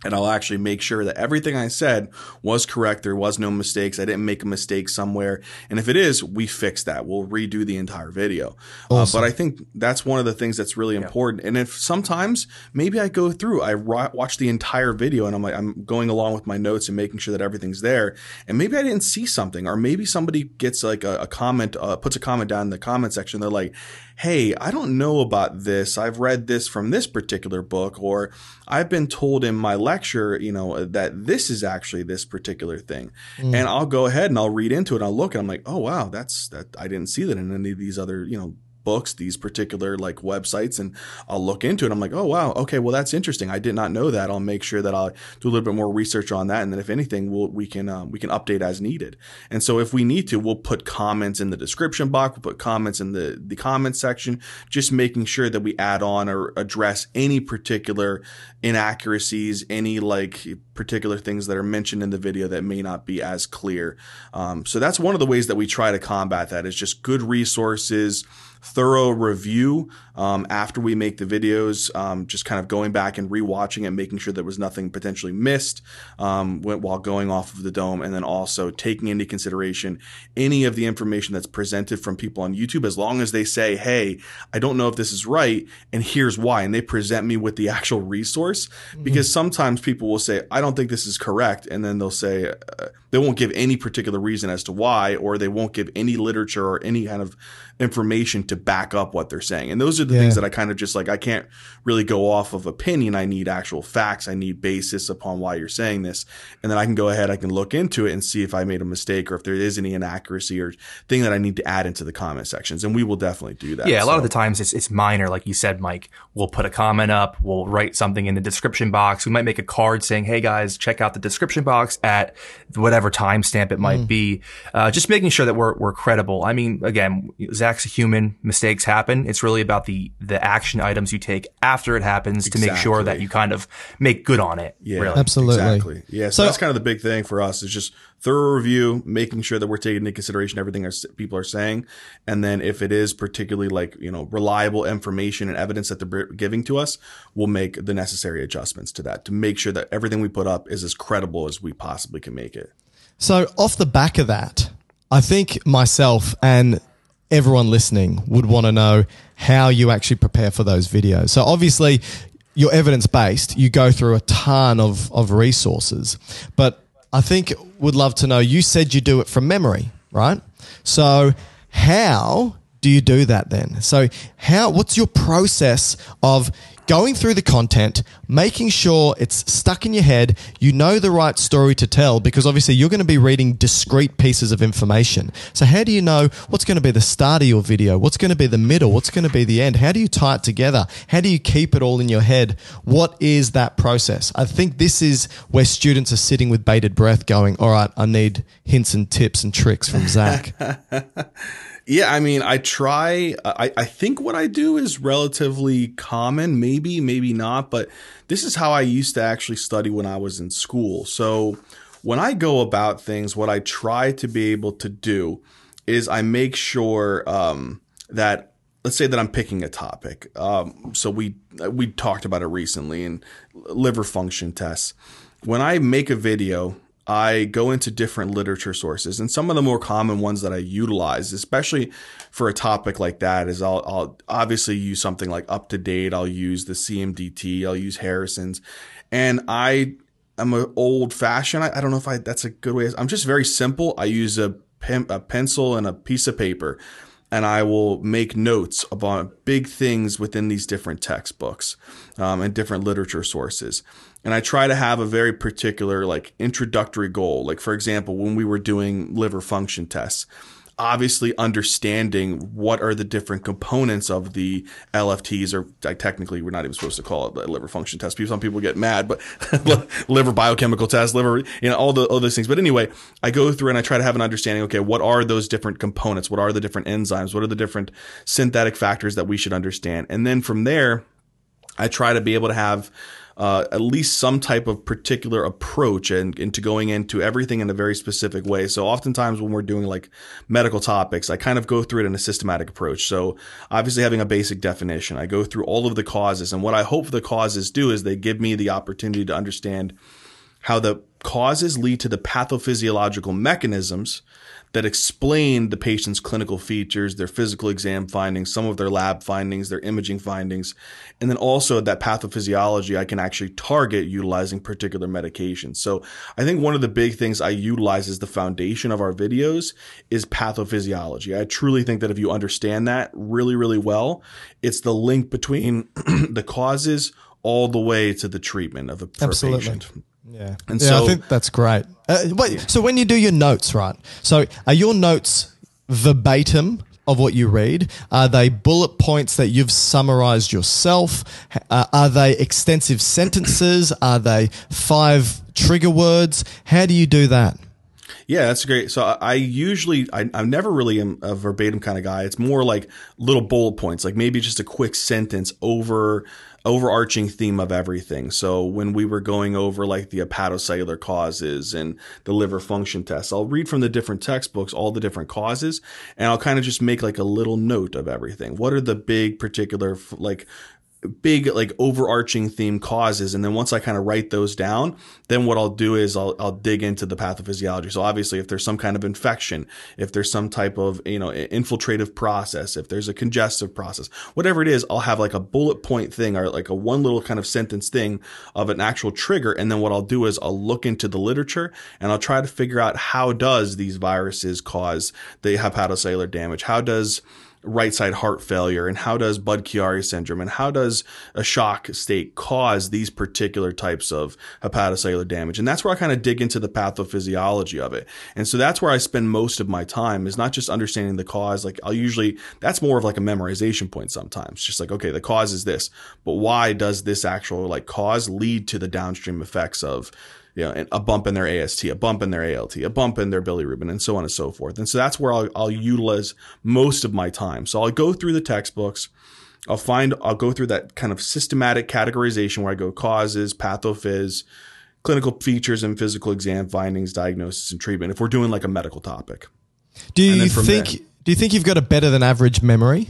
And I'll actually make sure that everything I said was correct. There was no mistakes. I didn't make a mistake somewhere. And if it is, we fix that. We'll redo the entire video. Awesome. Uh, but I think that's one of the things that's really yeah. important. And if sometimes maybe I go through, I ro- watch the entire video and I'm like, I'm going along with my notes and making sure that everything's there. And maybe I didn't see something, or maybe somebody gets like a, a comment, uh, puts a comment down in the comment section. They're like, hey, I don't know about this. I've read this from this particular book, or I've been told in my lecture, you know, that this is actually this particular thing. Mm. And I'll go ahead and I'll read into it. And I'll look and I'm like, oh, wow, that's that. I didn't see that in any of these other, you know, books, these particular like websites, and I'll look into it. I'm like, oh, wow. Okay. Well, that's interesting. I did not know that. I'll make sure that I'll do a little bit more research on that. And then if anything, we'll, we can, um, we can update as needed. And so if we need to, we'll put comments in the description box. We'll put comments in the, the comment section, just making sure that we add on or address any particular inaccuracies, any like particular things that are mentioned in the video that may not be as clear. Um, so that's one of the ways that we try to combat that, is just good resources, thorough review um, after we make the videos, um, just kind of going back and rewatching it, making sure there was nothing potentially missed um, while going off of the dome, and then also taking into consideration any of the information that's presented from people on YouTube, as long as they say, hey, I don't know if this is right, and here's why, and they present me with the actual resource. Mm-hmm. Because sometimes people will say, I don't think this is correct, and then they'll say, uh, they won't give any particular reason as to why, or they won't give any literature or any kind of information to back up what they're saying. And those are the yeah. things that I kind of just like, I can't really go off of opinion. I need actual facts. I need basis upon why you're saying this. And then I can go ahead, I can look into it and see if I made a mistake or if there is any inaccuracy or thing that I need to add into the comment sections. And we will definitely do that. Yeah. A so. lot of the times it's, it's minor. Like you said, Mike, we'll put a comment up, we'll write something in the description box. We might make a card saying, hey guys, check out the description box at whatever timestamp it might mm. be. Uh, just making sure that we're, we're credible. I mean, again, Zach's a human, mistakes happen. It's really about the, the action items you take after it happens exactly. to make sure that you kind of make good on it. Yeah, really. Absolutely. Exactly. Yeah. So, so that's kind of the big thing for us, is just thorough review, making sure that we're taking into consideration everything our people are saying. And then if it is particularly like, you know, reliable information and evidence that they're giving to us, we'll make the necessary adjustments to that to make sure that everything we put up is as credible as we possibly can make it. So off the back of that, I think myself and everyone listening would want to know how you actually prepare for those videos. So obviously you're evidence-based. You go through a ton of, of resources, but I think would love to know, you said you do it from memory, right? So how do you do that then? So how, what's your process of going through the content, making sure it's stuck in your head, you know the right story to tell, because obviously you're going to be reading discrete pieces of information. So how do you know what's going to be the start of your video? What's going to be the middle? What's going to be the end? How do you tie it together? How do you keep it all in your head? What is that process? I think this is where students are sitting with bated breath going, all right, I need hints and tips and tricks from Zach. Yeah, I mean, I try, I, I think what I do is relatively common, maybe, maybe not, but this is how I used to actually study when I was in school. So when I go about things, what I try to be able to do is I make sure um, that, let's say that I'm picking a topic. Um, so we, we talked about it recently in liver function tests. When I make a video, I go into different literature sources, and some of the more common ones that I utilize, especially for a topic like that, is I'll, I'll obviously use something like Up to Date. I'll use the C M D T. I'll use Harrison's, and I am an old fashioned. I, I don't know if I that's a good way. I'm just very simple. I use a pen, a pencil and a piece of paper, and I will make notes about big things within these different textbooks um, and different literature sources. And I try to have a very particular like introductory goal. Like, for example, when we were doing liver function tests, obviously understanding what are the different components of the L F Ts, or like, technically we're not even supposed to call it the liver function test. Some people get mad, but liver biochemical test, liver, you know, all the all those things. But anyway, I go through and I try to have an understanding. Okay, what are those different components? What are the different enzymes? What are the different synthetic factors that we should understand? And then from there, I try to be able to have uh, at least some type of particular approach and into going into everything in a very specific way. So oftentimes when we're doing like medical topics, I kind of go through it in a systematic approach. So obviously having a basic definition, I go through all of the causes, and what I hope the causes do is they give me the opportunity to understand how the causes lead to the pathophysiological mechanisms that explain the patient's clinical features, their physical exam findings, some of their lab findings, their imaging findings, and then also that pathophysiology I can actually target utilizing particular medications. So I think one of the big things I utilize as the foundation of our videos is pathophysiology. I truly think that if you understand that really, really well, it's the link between the causes all the way to the treatment of a, for Absolutely. a patient. Yeah. And yeah, so I think that's great. Uh, wait, Yeah. so when you do your notes, right? So are your notes verbatim of what you read? Are they bullet points that you've summarized yourself? Uh, are they extensive sentences? Are they five trigger words? How do you do that? Yeah, that's great. So I, I usually, I, I'm never really am a verbatim kind of guy. It's more like little bullet points, like maybe just a quick sentence over overarching theme of everything. So when we were going over like the hepatocellular causes and the liver function tests, I'll read from the different textbooks, all the different causes, and I'll kind of just make like a little note of everything. What are the big particular like big like overarching theme causes, and then once I kind of write those down, then what I'll do is I'll I'll dig into the pathophysiology. So obviously if there's some kind of infection, if there's some type of, you know, infiltrative process, if there's a congestive process, whatever it is, I'll have like a bullet point thing or like a one little kind of sentence thing of an actual trigger, and then what I'll do is I'll look into the literature and I'll try to figure out how does these viruses cause the hepatocellular damage? How does right side heart failure, and how does Budd-Chiari syndrome, and how does a shock state cause these particular types of hepatocellular damage? And that's where I kind of dig into the pathophysiology of it. And so that's where I spend most of my time, is not just understanding the cause. Like I'll usually, that's more of like a memorization point sometimes. Just like, okay, the cause is this, but why does this actual like cause lead to the downstream effects of, you know, a bump in their A S T, a bump in their A L T, a bump in their bilirubin, and so on and so forth. And so that's where I'll, I'll utilize most of my time. So I'll go through the textbooks. I'll find, I'll go through that kind of systematic categorization where I go causes, pathophys, clinical features and physical exam findings, diagnosis and treatment, if we're doing like a medical topic. Do you from think, there- do you think you've got a better than average memory?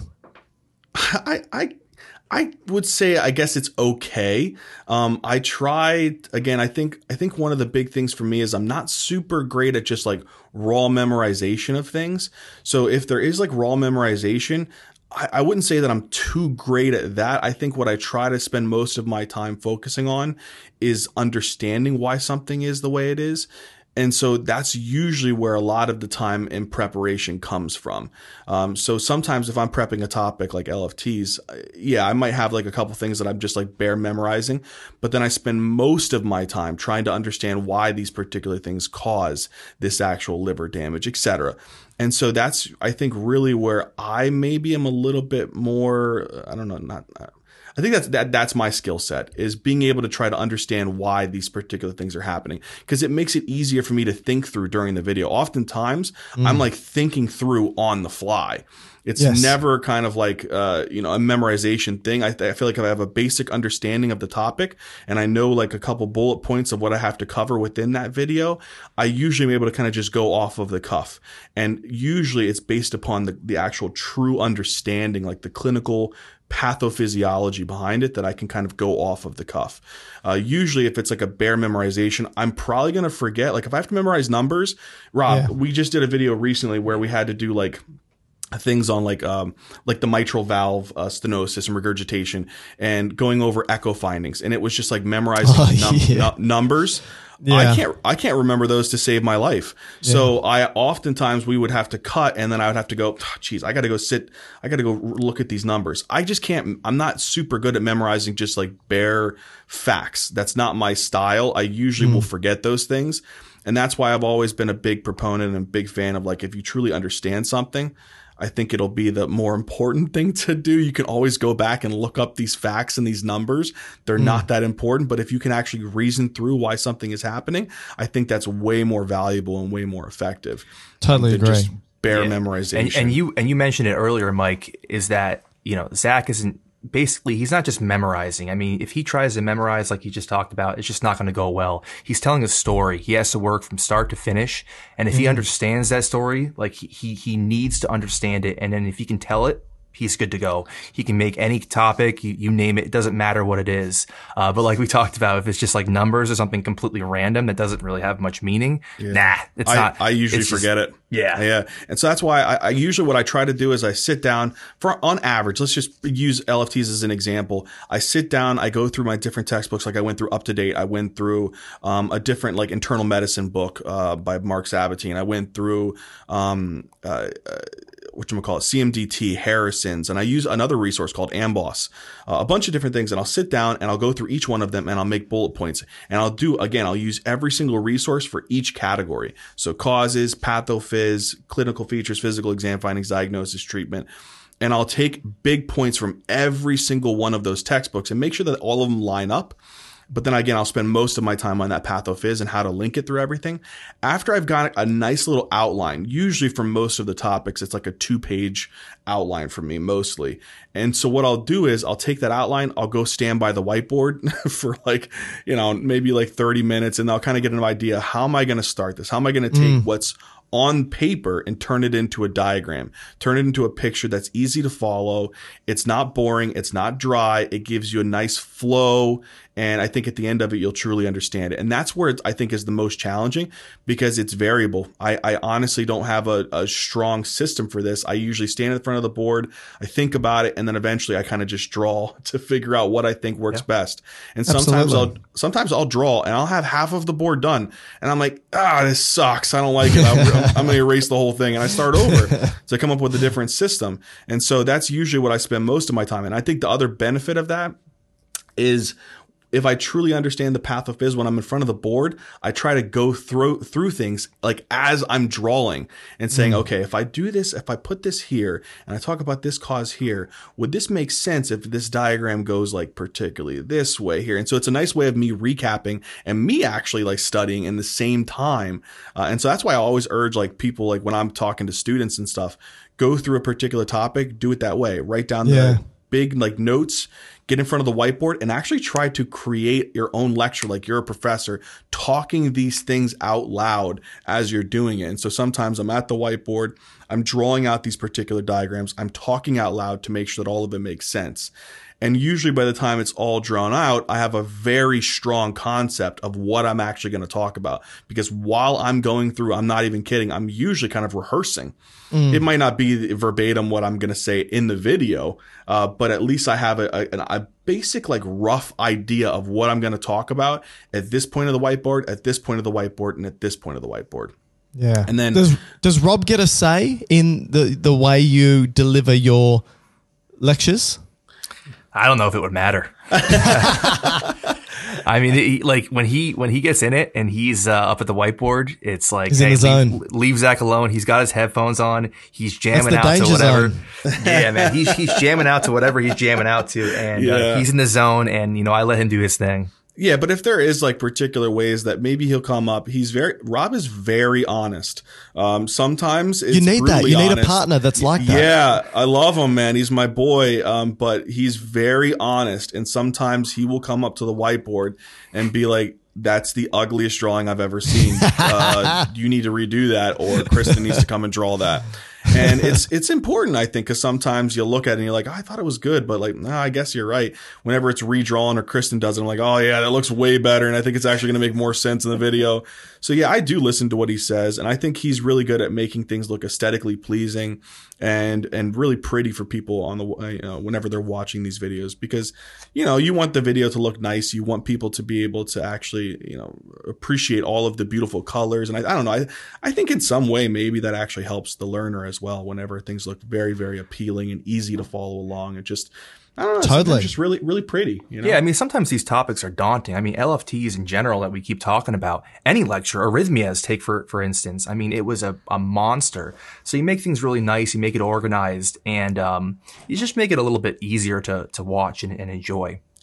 I, I, I would say, I guess it's okay. Um, I tried again. I think, I think one of the big things for me is I'm not super great at just like raw memorization of things. So if there is like raw memorization, I, I wouldn't say that I'm too great at that. I think what I try to spend most of my time focusing on is understanding why something is the way it is. And so that's usually where a lot of the time in preparation comes from. Um, so sometimes if I'm prepping a topic like L F Ts, yeah, I might have like a couple things that I'm just like bare memorizing, but then I spend most of my time trying to understand why these particular things cause this actual liver damage, et cetera. And so that's, I think, really where I maybe am a little bit more, I don't know, not, I think that's that that's my skill set, is being able to try to understand why these particular things are happening, because it makes it easier for me to think through during the video. Oftentimes mm. I'm like thinking through on the fly. It's yes. never kind of like, uh, you know, a memorization thing. I, th- I feel like if I have a basic understanding of the topic and I know like a couple bullet points of what I have to cover within that video, I usually am able to kind of just go off of the cuff. And usually it's based upon the, the actual true understanding, like the clinical pathophysiology behind it, that I can kind of go off of the cuff. Uh, usually if it's like a bare memorization, I'm probably going to forget. Like if I have to memorize numbers, Rob, yeah. we just did a video recently where we had to do like things on like um like the mitral valve uh, stenosis and regurgitation, and going over echo findings, and it was just like memorizing oh, num- yeah. n- numbers. Yeah. I can't I can't remember those to save my life. Yeah. So I oftentimes we would have to cut, and then I would have to go, oh, geez, I got to go sit, I got to go look at these numbers. I just can't, I'm not super good at memorizing just like bare facts. That's not my style. I usually mm. will forget those things. And that's why I've always been a big proponent and big fan of like, if you truly understand something, I think it'll be the more important thing to do. You can always go back and look up these facts and these numbers. They're mm. not that important, but if you can actually reason through why something is happening, I think that's way more valuable and way more effective. Totally agree. Just bare yeah. memorization. And, and you and you mentioned it earlier, Mike, is that, you know, Zach isn't basically he's not just memorizing. I mean, if he tries to memorize like he just talked about, it's just not going to go well. He's telling a story. He has to work from start to finish. And if mm. he understands that story, like he, he, he needs to understand it. And then if he can tell it, he's good to go. He can make any topic, you, you name it. It doesn't matter what it is. Uh, but like we talked about, if it's just like numbers or something completely random that doesn't really have much meaning, yeah. nah, it's I, not. I usually it's forget just, it. Yeah. Yeah. And so that's why I, I usually what I try to do is I sit down for on average, let's just use L F Ts as an example. I sit down, I go through my different textbooks. Like I went through Up to Date. I went through, um, a different like internal medicine book, uh, by Mark Sabatine. I went through, um, uh, uh whatchamacallit, C M D T, Harrison's, and I use another resource called Amboss, uh, a bunch of different things. And I'll sit down and I'll go through each one of them and I'll make bullet points. And I'll do, again, I'll use every single resource for each category. So causes, pathophys, clinical features, physical exam findings, diagnosis, treatment. And I'll take big points from every single one of those textbooks and make sure that all of them line up. But then again, I'll spend most of my time on that pathophys and how to link it through everything. After I've got a nice little outline, usually for most of the topics, it's like a two page outline for me mostly. And so what I'll do is I'll take that outline, I'll go stand by the whiteboard for like, you know, maybe like thirty minutes, and I'll kind of get an idea. How am I going to start this? How am I going to take mm. what's on paper and turn it into a diagram, turn it into a picture that's easy to follow. It's not boring. It's not dry. It gives you a nice flow. And I think at the end of it, you'll truly understand it. And that's where it, I think is the most challenging, because it's variable. I, I honestly don't have a, a strong system for this. I usually stand in front of the board, I think about it, and then eventually I kind of just draw to figure out what I think works yeah. best. And sometimes Absolutely. I'll sometimes I'll draw and I'll have half of the board done, and I'm like, ah, this sucks. I don't like it. I'm, I'm going to erase the whole thing, and I start over to come up with a different system. And so that's usually what I spend most of my time in. I think the other benefit of that is, if I truly understand the pathophys when I'm in front of the board, I try to go through through things like as I'm drawing and saying, mm. okay, if I do this, if I put this here and I talk about this cause here, would this make sense if this diagram goes like particularly this way here? And so it's a nice way of me recapping and me actually like studying in the same time. Uh, and so that's why I always urge like people, like when I'm talking to students and stuff, go through a particular topic, do it that way, write down yeah. the big like notes, get in front of the whiteboard and actually try to create your own lecture like you're a professor, talking these things out loud as you're doing it. And so sometimes I'm at the whiteboard, I'm drawing out these particular diagrams, I'm talking out loud to make sure that all of it makes sense. And usually by the time it's all drawn out, I have a very strong concept of what I'm actually going to talk about. Because while I'm going through, I'm not even kidding, I'm usually kind of rehearsing. Mm. It might not be verbatim what I'm going to say in the video, uh, but at least I have a, a, a basic like rough idea of what I'm going to talk about at this point of the whiteboard, at this point of the whiteboard, and at this point of the whiteboard. Yeah. And then does, does Rob get a say in the, the way you deliver your lectures? I don't know if it would matter. I mean, he, like when he when he gets in it and he's uh, up at the whiteboard, it's like, he's hey, in his leave, own. leave Zach alone. He's got his headphones on. He's jamming That's the out to danger whatever. zone. Yeah, man, he's he's jamming out to whatever he's jamming out to, and yeah. uh, he's in the zone. And you know, I let him do his thing. Yeah, but if there is like particular ways that maybe he'll come up, he's very, Rob is very honest. Um, sometimes it's you need that. You honest. need a partner that's like that. Yeah, I love him, man. He's my boy. Um, but he's very honest. And sometimes he will come up to the whiteboard and be like, that's the ugliest drawing I've ever seen. Uh, you need to redo that, or Kristen needs to come and draw that. And it's it's important, I think, because sometimes you'll look at it and you're like, oh, I thought it was good, but like, no, I guess you're right. Whenever it's redrawn or Kristen does it, I'm like, oh yeah, that looks way better, and I think it's actually going to make more sense in the video. So yeah, I do listen to what he says, and I think he's really good at making things look aesthetically pleasing and and really pretty for people on the you know, whenever they're watching these videos, because you know you want the video to look nice, you want people to be able to actually you know appreciate all of the beautiful colors, and I, I don't know, I I think in some way maybe that actually helps the learner as well. Whenever things look very very appealing and easy to follow along, it just I don't know, totally just really really pretty. You know? Yeah, I mean sometimes these topics are daunting. I mean L F Ts in general that we keep talking about. Any lecture, arrhythmias, take for for instance. I mean it was a, a monster. So you make things really nice, you make it organized, and um, you just make it a little bit easier to to watch and, and enjoy.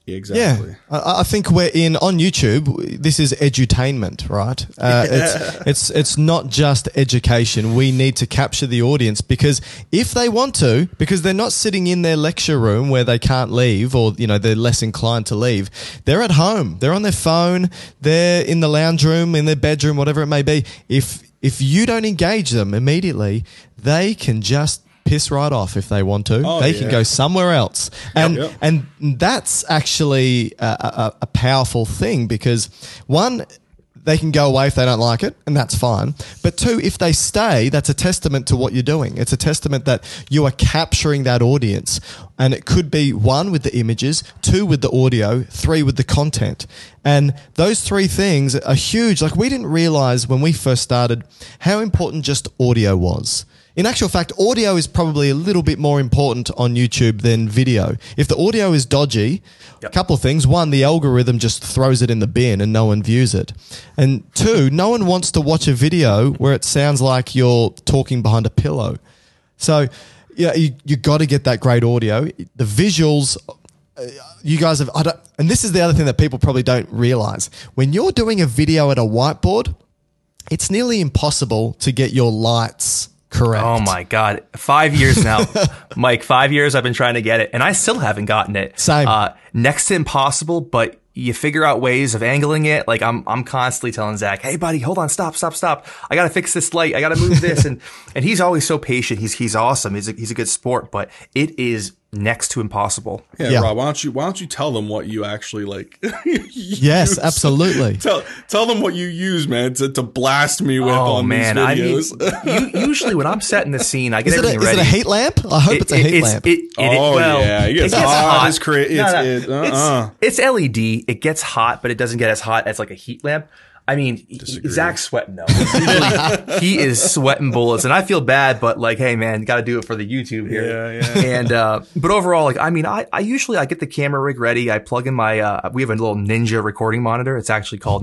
Exactly. Yeah, I, I think we're in on YouTube. This is edutainment, right? Uh, yeah. It's it's it's not just education. We need to capture the audience because if they want to, because they're not sitting in their lecture room where they can't leave, or you know they're less inclined to leave. They're at home. They're on their phone. They're in the lounge room, in their bedroom, whatever it may be. If if you don't engage them immediately, they can just piss right off if they want to. Oh, they yeah. can go somewhere else. And yep, yep. and that's actually a, a, a powerful thing because one, they can go away if they don't like it, and that's fine. But two, if they stay, that's a testament to what you're doing. It's a testament that you are capturing that audience. And it could be one with the images, two with the audio, three with the content. And those three things are huge. Like we didn't realize when we first started how important just audio was. In actual fact, audio is probably a little bit more important on YouTube than video. If the audio is dodgy, a yep. couple of things. One, the algorithm just throws it in the bin and no one views it. And two, no one wants to watch a video where it sounds like you're talking behind a pillow. So yeah, you you got to get that great audio. The visuals, uh, you guys have, I don't, and this is the other thing that people probably don't realize. When you're doing a video at a whiteboard, it's nearly impossible to get your lights correct. Oh my God. Five years now, Mike, five years I've been trying to get it and I still haven't gotten it. Same. Uh, next to impossible, but you figure out ways of angling it. Like I'm, I'm constantly telling Zach, hey buddy, hold on, stop, stop, stop. I got to fix this light. I got to move this. and, and he's always so patient. He's, he's awesome. He's a, he's a good sport, but it is next to impossible. Yeah, yeah. Rob, why don't you, why don't you tell them what you actually like? Yes, use. absolutely. Tell, tell them what you use, man, to, to blast me with oh, on man, these videos. I mean, usually when I'm setting the scene, I get is everything it a, ready. Is it a heat lamp? I hope it, it's a heat it's, lamp. It, it, oh, it, well, yeah. It gets, it gets hot. hot. It's, cra- it's, no, no. It, uh-uh. it's, it's L E D. It gets hot, but it doesn't get as hot as like a heat lamp. I mean, Disagree. Zach's sweating though. Usually, he is sweating bullets, and I feel bad, but like, hey man, got to do it for the YouTube here. Yeah, yeah. And uh, but overall, like, I mean, I, I usually I get the camera rig ready. I plug in my uh, we have a little Ninja recording monitor. It's actually called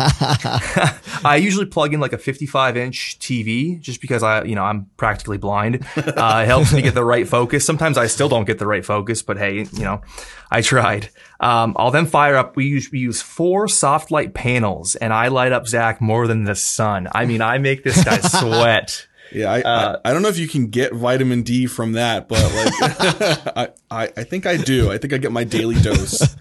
Ninja. I usually plug in like a fifty-five inch T V just because I, you know, I'm practically blind. Uh, it helps me get the right focus. Sometimes I still don't get the right focus, but hey, you know, I tried. Um, I'll then fire up. We use, we use four soft light panels, and I light up Zach more than the sun. I mean, I make this guy sweat. Yeah, I, uh, I I don't know if you can get vitamin D from that, but like, I, I I think I do. I think I get my daily dose. uh,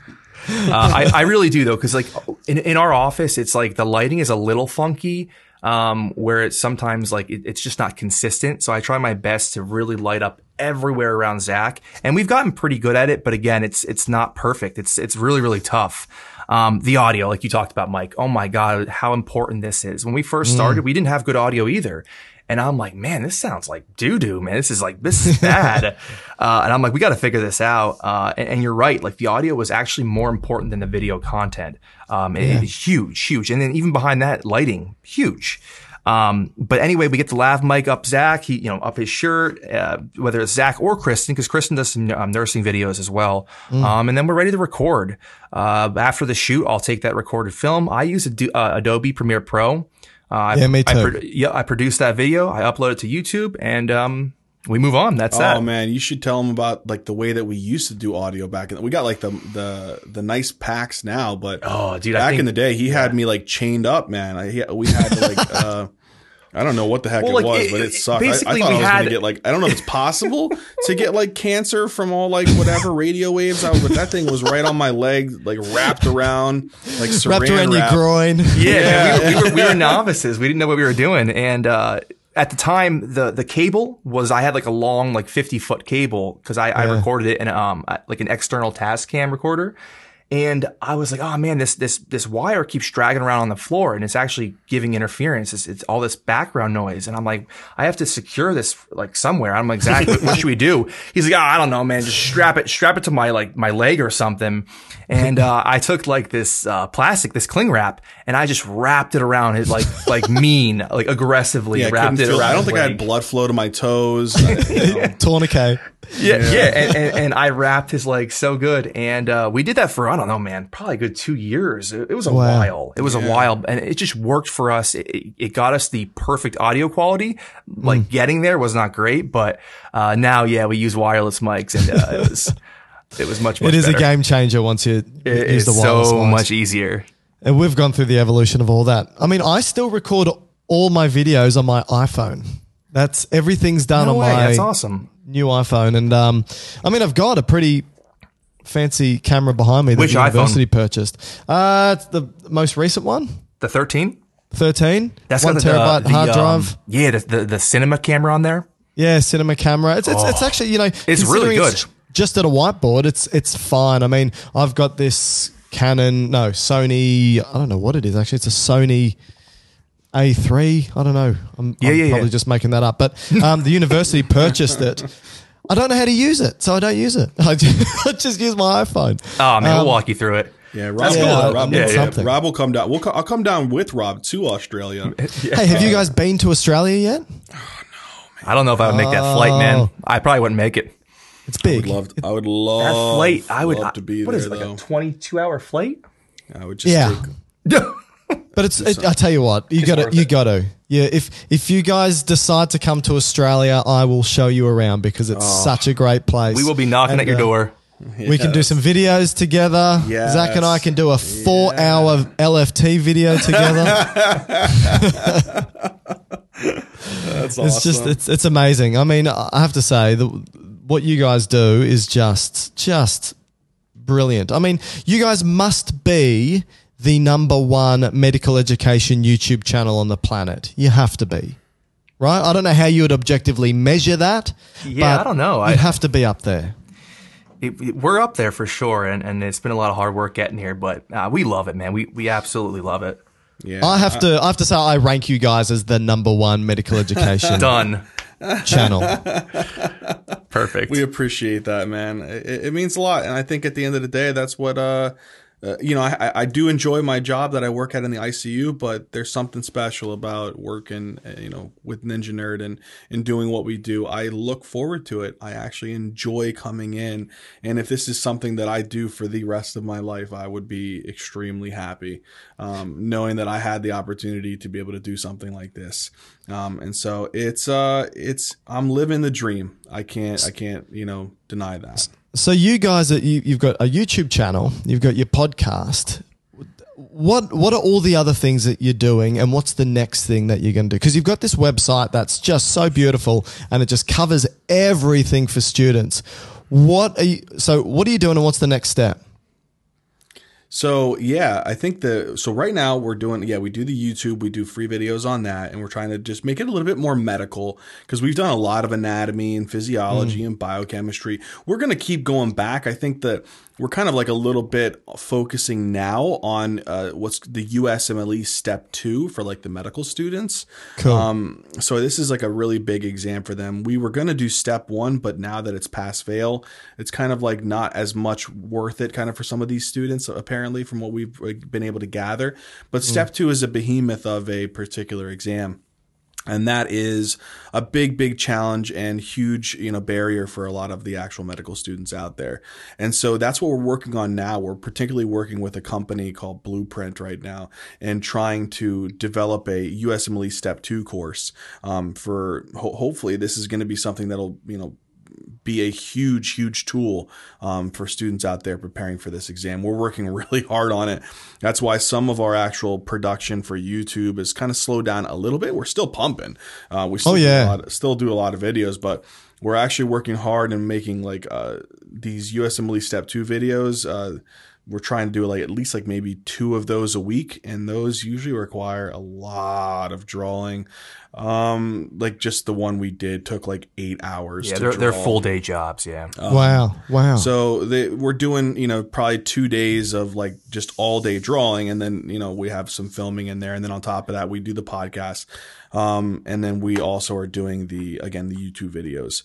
I I really do though, because like in in our office, it's like the lighting is a little funky. Um, where it's sometimes like it, it's just not consistent. So I try my best to really light up everywhere around Zach, and we've gotten pretty good at it. But again, it's it's not perfect. It's it's really really tough. Um, the audio, like you talked about, Mike. Oh my God, how important this is. When we first started, mm. we didn't have good audio either. And I'm like, man, this sounds like doo doo, man. This is like, this is bad. uh, and I'm like, we got to figure this out. Uh, and, and you're right. Like the audio was actually more important than the video content. Um, it, yeah. it's huge, huge. And then even behind that, lighting, huge. Um, but anyway, we get the lav mic up Zach, he, you know, up his shirt, uh, whether it's Zach or Kristen, because Kristen does some um, nursing videos as well. Mm. Um, and then we're ready to record. Uh, after the shoot, I'll take that recorded film. I use Ad- uh, Adobe Premiere Pro. Uh, yeah, me too. I, I, yeah, I produced that video. I upload it to YouTube, and um, we move on. That's oh, that. Oh man, you should tell them about like the way that we used to do audio back in. We got like the the the nice packs now, but oh, dude, back I think, in the day, he yeah. had me like chained up, man. I he, we had to like. uh I don't know what the heck well, it like, was, it, but it sucked. I, I thought we I was had, going to get like, I don't know if it's possible to get like cancer from all like whatever radio waves. I was, but that thing was right on my leg, like wrapped around, like saran wrapped around wrap. your groin. Yeah, yeah. Man, we, were, we, were, we were novices. We didn't know what we were doing. And, uh, at the time, the, the cable was, I had like a long, like fifty foot cable because I, yeah. I recorded it in, um, like an external Tascam recorder. And I was like, oh man, this, this, this wire keeps dragging around on the floor and it's actually giving interference. It's, it's all this background noise. And I'm like, I have to secure this like somewhere. I'm like, Zach, what, what should we do? He's like, oh, I don't know, man. Just strap it, strap it to my, like my leg or something. And, uh, I took like this, uh, plastic, this cling wrap and I just wrapped it around it like, like mean, like aggressively yeah, wrapped it feel, around. I don't think leg. I had blood flow to my toes. I, you know. Tourniquet. Yeah, yeah, yeah. And, and, and I wrapped his leg so good, and uh, we did that for I don't know, man, probably a good two years. It, it was a wow. while. It was yeah. a while, and it just worked for us. It, it got us the perfect audio quality. Like mm. getting there was not great, but uh, now, yeah, we use wireless mics, and uh, it was. It was much, much It is better. a game changer once you It use is the wireless so mics. much easier. And we've gone through the evolution of all that. I mean, I still record all my videos on my iPhone. That's everything's done No on way, my that's awesome. new iPhone. And um, I mean, I've got a pretty fancy camera behind me that Which the iPhone? university purchased. Uh, it's the most recent one, The thirteen? thirteen. That's one got the, terabyte the, hard um, drive. Yeah, the, the the cinema camera on there. Yeah, cinema camera. It's it's, it's actually, you know, It's really considering good. it's just at a whiteboard, it's it's fine. I mean, I've got this Canon, no, Sony, I don't know what it is actually. It's a Sony A three. I don't know. I'm, Yeah, I'm yeah, probably yeah. just making that up. But um, the university purchased it. I don't know how to use it, so I don't use it. I just, I just use my iPhone. Oh man, Um, we'll walk you through it. Yeah, Rob, That's cool, will- though. Rob, Yeah, will- yeah. something. Rob will come down. We'll co- I'll come down with Rob to Australia. Hey, have you guys been to Australia yet? I don't know if I would make that flight, man. Oh. I probably wouldn't make it. It's big. Loved, I would love That flight, I would. love to be what there is it, like though. a twenty-two hour flight? I would just Yeah. take, But it's, it, I tell you what, you got to, worth you it. got to. Yeah, if if you guys decide to come to Australia, I will show you around because it's such a great place. We will be knocking And, at your uh, door. We can do some videos together. Yes. Zach and I can do a four-hour L F T video together. that's awesome. It's just, it's it's amazing. I mean, I have to say, the, what you guys do is just just brilliant. I mean, you guys must be the number one medical education YouTube channel on the planet. You have to be, right? I don't know how you would objectively measure that. Yeah, but I don't know. I- You'd have to be up there. It, it- we're up there for sure, and, and it's been a lot of hard work getting here, but uh, we love it, man. We we absolutely love it. yeah. I have to. I have to say, I rank you guys as the number one medical education Done. channel. Perfect. We appreciate that, man. It, it means a lot, and I think at the end of the day, that's what uh, uh you know. I, I do enjoy my job that I work at in the I C U, but there's something special about working, uh, you know, with Ninja Nerd and and doing what we do. I look forward to it. I actually enjoy coming in, and if this is something that I do for the rest of my life, I would be extremely happy, um, knowing that I had the opportunity to be able to do something like this. Um, and so it's uh, it's I'm living the dream. I can't I can't you know deny that. So you guys, are, you, you've got a YouTube channel, you've got your podcast. What what are all the other things that you're doing, and what's the next thing that you're going to do? Because you've got this website that's just so beautiful, and it just covers everything for students. What are you? So what are you doing, and what's the next step? So yeah, I think the so right now we're doing yeah we do the YouTube, we do free videos on that, and we're trying to just make it a little bit more medical because we've done a lot of anatomy and physiology and biochemistry. We're gonna keep going back. I think that we're kind of like a little bit focusing now on uh, what's the U S M L E Step Two for like the medical students. Cool. Um, so this is like a really big exam for them. We were going to do step one, but now that it's pass fail, it's kind of like not as much worth it kind of for some of these students, apparently, from what we've like, been able to gather. But step two is a behemoth of a particular exam. And that is a big, big challenge and huge, you know, barrier for a lot of the actual medical students out there. And so that's what we're working on now. We're particularly working with a company called Blueprint right now and trying to develop a U S M L E Step two course. Um, for ho- hopefully this is going to be something that'll, you know, be a huge, huge tool um, for students out there preparing for this exam. We're working really hard on it. That's why some of our actual production for YouTube is kind of slowed down a little bit. We're still pumping. Uh, we still, Oh, do yeah. a lot, still do a lot of videos, but we're actually working hard and making like uh, these U S M L E Step two videos. Uh, we're trying to do like at least like maybe two of those a week, and those usually require a lot of drawing. Um, like just the one we did took like eight hours. yeah, to they're, they're draw. full day jobs. Yeah. wow. Wow. So they, we're doing, you know, probably two days of like just all day drawing. And then, you know, we have some filming in there. And then on top of that, we do the podcast. Um, and then we also are doing the, again, the YouTube videos.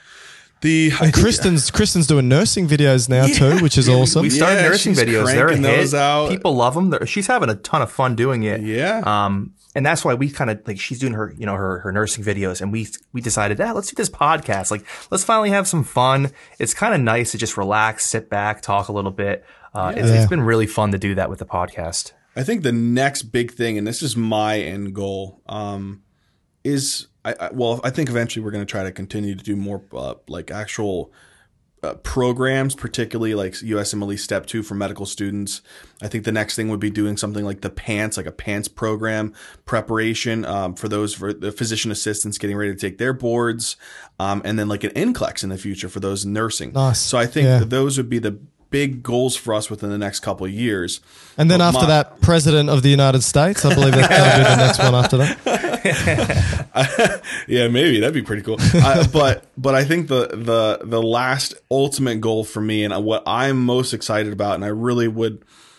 The I and think- Kristen's Kristen's doing nursing videos now Yeah. too, which is Yeah, we- awesome. We started Yeah, nursing she's videos. They're a cranking hit. those out. People love them. They're, she's having a ton of fun doing it. Yeah. Um, and that's why we kind of like she's doing her, you know, her her nursing videos, and we we decided, ah, let's do this podcast. Like, let's finally have some fun. It's kind of nice to just relax, sit back, talk a little bit. Uh, it's, Yeah. it's been really fun to do that with the podcast. I think the next big thing, and this is my end goal, um, is I, I well, I think eventually we're going to try to continue to do more uh, like actual uh, programs, particularly like U S M L E Step two for medical students. I think the next thing would be doing something like the PANTS, like a PANTS program preparation um, for those for the physician assistants getting ready to take their boards, um, and then like an N C L E X in the future for those nursing. Nice. So I think Yeah. that those would be the big goals for us within the next couple of years. And then But after my- that, President of the United States. I believe that's going to be the next one after that. Yeah, maybe that'd be pretty cool. uh, but but I think the the the last ultimate goal for me, and what I'm most excited about, and I really would,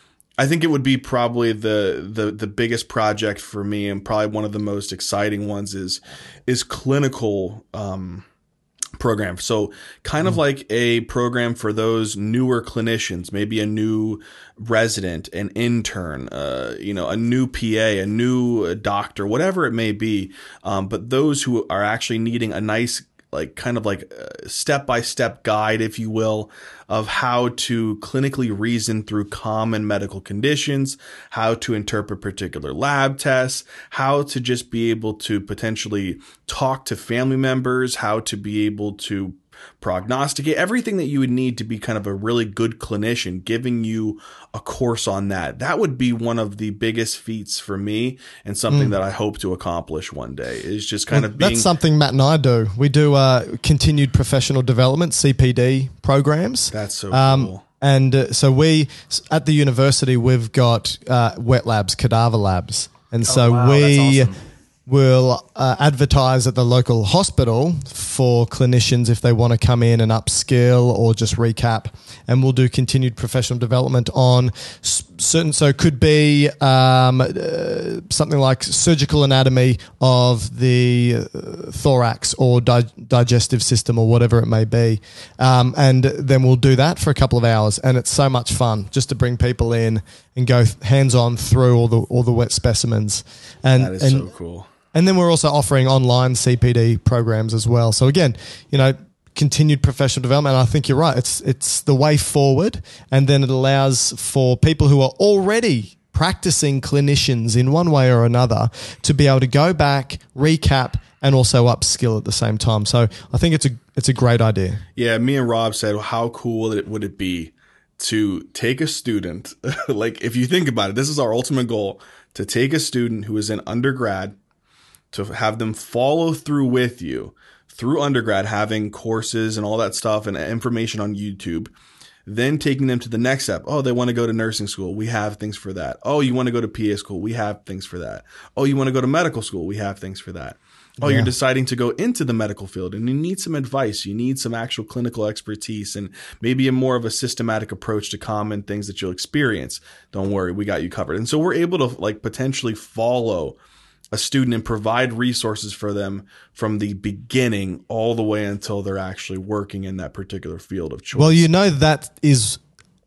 I think it would be probably the the the biggest project for me, and probably one of the most exciting ones is is clinical um, program. So kind of like a program for those newer clinicians, maybe a new resident, an intern, uh, you know, a new P A, a new doctor, whatever it may be. Um, but those who are actually needing a nice, like kind of like a step-by-step guide, if you will, of how to clinically reason through common medical conditions, how to interpret particular lab tests, how to just be able to potentially talk to family members, how to be able to prognosticate, everything that you would need to be kind of a really good clinician, giving you a course on that. That would be one of the biggest feats for me, and something mm. that I hope to accomplish one day, is just kind well, of being... That's something Matt and I do. We do uh, continued professional development, C P D programs. That's so um, cool. And uh, so we, at the university, we've got uh, wet labs, cadaver labs. And so oh, wow, we... that's awesome. We'll uh, advertise at the local hospital for clinicians if they want to come in and upskill or just recap. And we'll do continued professional development on certain, so it could be um, uh, something like surgical anatomy of the uh, thorax or di- digestive system or whatever it may be. Um, and then we'll do that for a couple of hours. And it's so much fun just to bring people in and go hands-on through all the all the wet specimens. And, that is and, so cool. And then we're also offering online C P D programs as well. So again, you know, continued professional development. And I think you're right. It's it's the way forward, and then it allows for people who are already practicing clinicians in one way or another to be able to go back, recap, and also upskill at the same time. So I think it's a it's a great idea. Yeah, me and Rob said, how cool it would it be to take a student, like if you think about it, this is our ultimate goal, to take a student who is in undergrad, to have them follow through with you through undergrad, having courses and all that stuff and information on YouTube, then taking them to the next step. Oh, they want to go to nursing school. We have things for that. Oh, you want to go to P A school. We have things for that. Oh, you want to go to medical school. We have things for that. Oh, yeah. You're deciding to go into the medical field and you need some advice. You need some actual clinical expertise and maybe a more of a systematic approach to common things that you'll experience. Don't worry, we got you covered. And so we're able to like potentially follow a student and provide resources for them from the beginning all the way until they're actually working in that particular field of choice. Well, you know, that is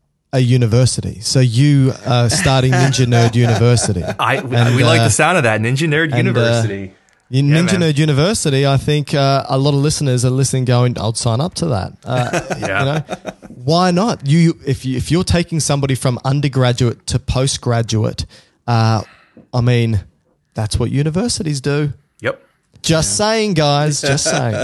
a university. So you are starting Ninja Nerd University. I And, we like uh, the sound of that. Ninja Nerd and, uh, University. In Yeah, Ninja man. Nerd University, I think uh, a lot of listeners are listening going, I'll sign up to that. Uh, Yeah. You know, why not? You if, you, if you're taking somebody from undergraduate to postgraduate, uh, I mean, that's what universities do. Yep. Just saying, guys, just saying.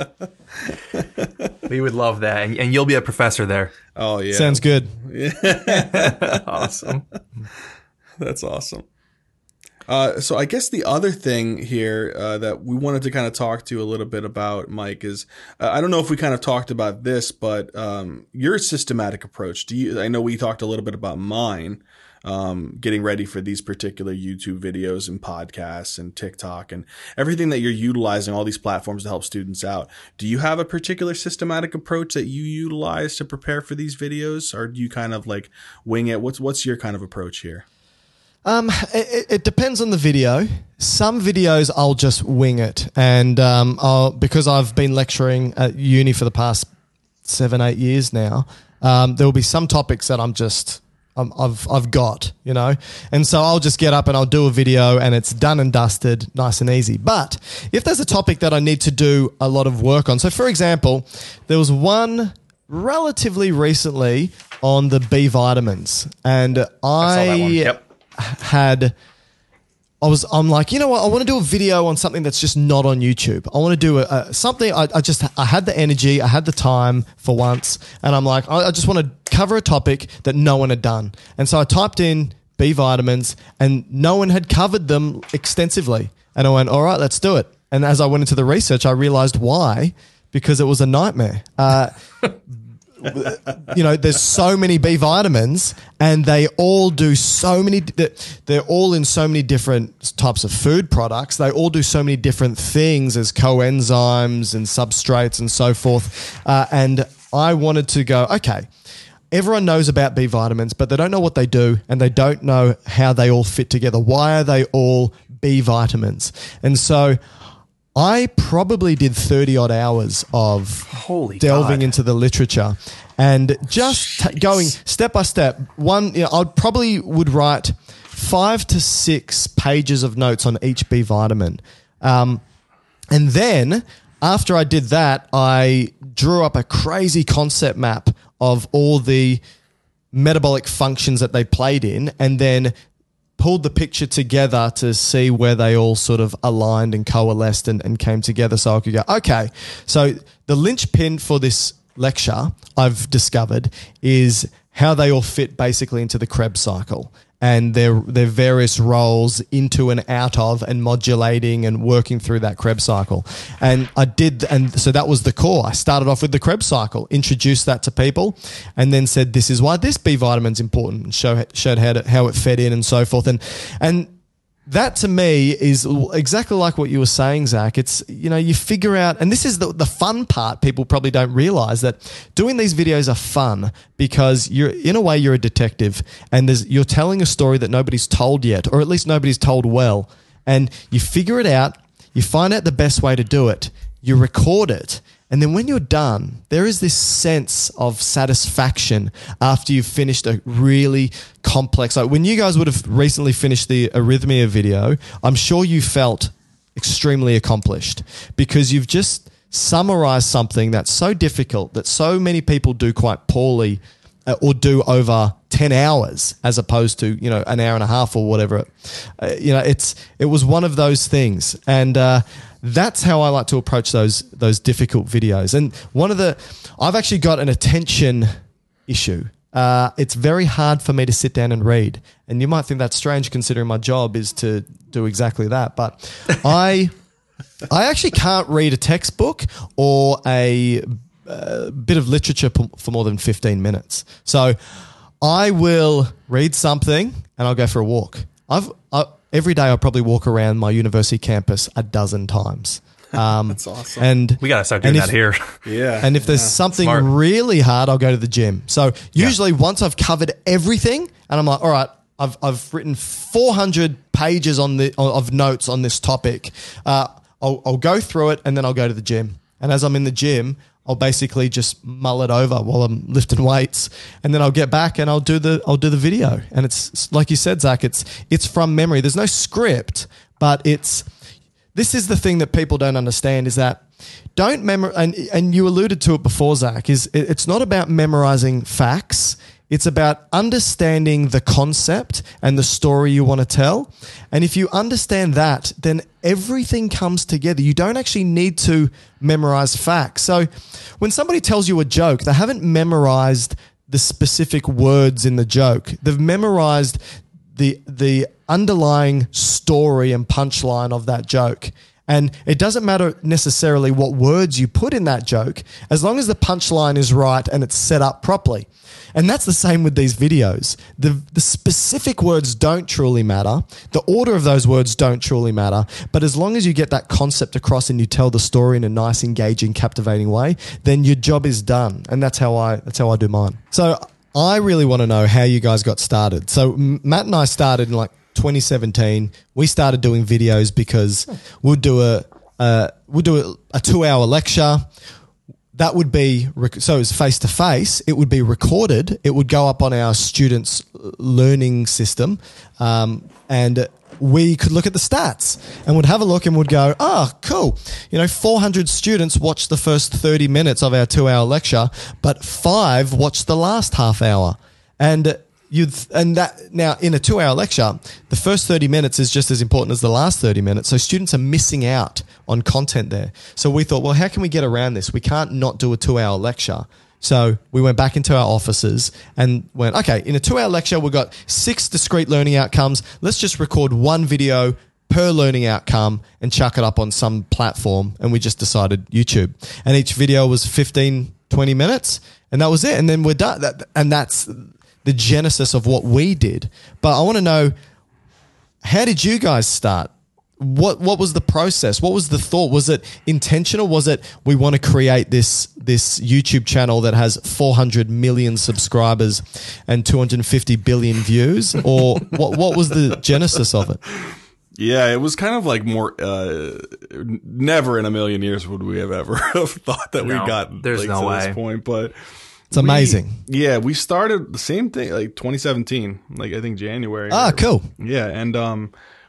We would love that. And, and you'll be a professor there. Oh, yeah. Sounds good. Awesome. That's awesome. Uh, so I guess the other thing here uh, that we wanted to kind of talk to you a little bit about, Mike, is uh, I don't know if we kind of talked about this, but um, your systematic approach. Do you? I know we talked a little bit about mine, um, getting ready for these particular YouTube videos and podcasts and TikTok and everything that you're utilizing, all these platforms to help students out. Do you have a particular systematic approach that you utilize to prepare for these videos, or do you kind of like wing it? What's what's your kind of approach here? Um, it, it depends on the video. Some videos I'll just wing it, and um, I'll, because I've been lecturing at uni for the past seven, eight years now, um, there will be some topics that I'm just um, I've I've got, you know, and so I'll just get up and I'll do a video, and it's done and dusted, nice and easy. But if there's a topic that I need to do a lot of work on, so for example, there was one relatively recently on the B vitamins, and I. I saw that one. Yep. had I was, I'm like, you know what? I want to do a video on something that's just not on YouTube. I want to do a, a something. I, I just, I had the energy, I had the time for once, and I'm like, I, I just want to cover a topic that no one had done. And so I typed in B vitamins, and no one had covered them extensively. And I went, all right, let's do it. And as I went into the research, I realized why, because it was a nightmare. Uh, you know, there's so many B vitamins, and they all do so many, they're all in so many different types of food products. They all do so many different things as coenzymes and substrates and so forth. Uh, and I wanted to go, okay, everyone knows about B vitamins, but they don't know what they do, and they don't know how they all fit together. Why are they all B vitamins? And so I probably did thirty odd hours of Holy delving God. into the literature and just t- going step by step. One, you know, I probably would write five to six pages of notes on each B vitamin. Um, and then after I did that, I drew up a crazy concept map of all the metabolic functions that they played in, and then pulled the picture together to see where they all sort of aligned and coalesced and, and came together, so I could go, okay, so the linchpin for this lecture I've discovered is how they all fit basically into the Krebs cycle and their their various roles into and out of and modulating and working through that Krebs cycle. And I did, and so that was the core. I started off with the Krebs cycle, introduced that to people, and then said, this is why this B vitamin's important, and show, showed how, to, how it fed in and so forth. And and that to me is exactly like what you were saying, Zach. It's, you know, you figure out, and this is the, the fun part. People probably don't realize that doing these videos are fun because you're, in a way, you're a detective, and there's, you're telling a story that nobody's told yet, or at least nobody's told well. And you figure it out, you find out the best way to do it, you record it, and then when you're done, there is this sense of satisfaction after you've finished a really complex, like when you guys would have recently finished the arrhythmia video, I'm sure you felt extremely accomplished because you've just summarized something that's so difficult that so many people do quite poorly uh, or do over ten hours as opposed to, you know, an hour and a half or whatever. Uh, you know, it's, it was one of those things. And, uh, that's how I like to approach those those difficult videos. And one of the, I've actually got an attention issue. Uh, it's very hard for me to sit down and read. And you might think that's strange considering my job is to do exactly that. But I I actually can't read a textbook or a, a bit of literature for more than fifteen minutes. So I will read something and I'll go for a walk. I've I, Every day I probably walk around my university campus a dozen times. Um, That's awesome. And We got to start doing if, that here. Yeah. And if there's yeah. something Smart. really hard, I'll go to the gym. So usually yeah. once I've covered everything and I'm like, all right, I've, I've written four hundred pages on the, of notes on this topic. Uh, I'll, I'll go through it and then I'll go to the gym. And as I'm in the gym, I'll basically just mull it over while I'm lifting weights, and then I'll get back and I'll do the I'll do the video. And it's like you said, Zach, it's it's from memory. There's no script, but it's this is the thing that people don't understand is that don't memor and and you alluded to it before, Zach. Is it, it's not about memorizing facts. It's about understanding the concept and the story you want to tell. And if you understand that, then everything comes together. You don't actually need to memorize facts. So when somebody tells you a joke, they haven't memorized the specific words in the joke. They've memorized the the underlying story and punchline of that joke. And it doesn't matter necessarily what words you put in that joke, as long as the punchline is right and it's set up properly. And that's the same with these videos. The, the specific words don't truly matter. The order of those words don't truly matter. But as long as you get that concept across and you tell the story in a nice, engaging, captivating way, then your job is done. And that's how I that's how I do mine. So I really want to know how you guys got started. So Matt and I started in like twenty seventeen. We started doing videos because we'd do a uh, we'd do a, a two-hour lecture. That would be, rec- so it was face-to-face. It would be recorded. It would go up on our students' learning system. Um, and we could look at the stats and would have a look and would go, oh, cool. You know, four hundred students watched the first thirty minutes of our two-hour lecture, but five watched the last half hour. And you'd and that now in a two-hour lecture, the first thirty minutes is just as important as the last thirty minutes. So students are missing out on content there. So we thought, well, how can we get around this? We can't not do a two-hour lecture. So we went back into our offices and went, okay, in a two-hour lecture, we've got six discrete learning outcomes. Let's just record one video per learning outcome and chuck it up on some platform. And we just decided YouTube. And each video was fifteen, twenty minutes, and that was it. And then we're done. That, and that's the genesis of what we did. But I want to know, how did you guys start? What what was the process? What was the thought? Was it intentional? Was it we want to create this this YouTube channel that has four hundred million subscribers and two hundred fifty billion views? Or what what was the genesis of it? Yeah, it was kind of like more. Uh, never in a million years would we have ever have thought that No, we got there's like, no to way. this point, but. It's amazing. We, yeah, we started the same thing like twenty seventeen, like I think January. Ah, or, cool. Yeah, and um,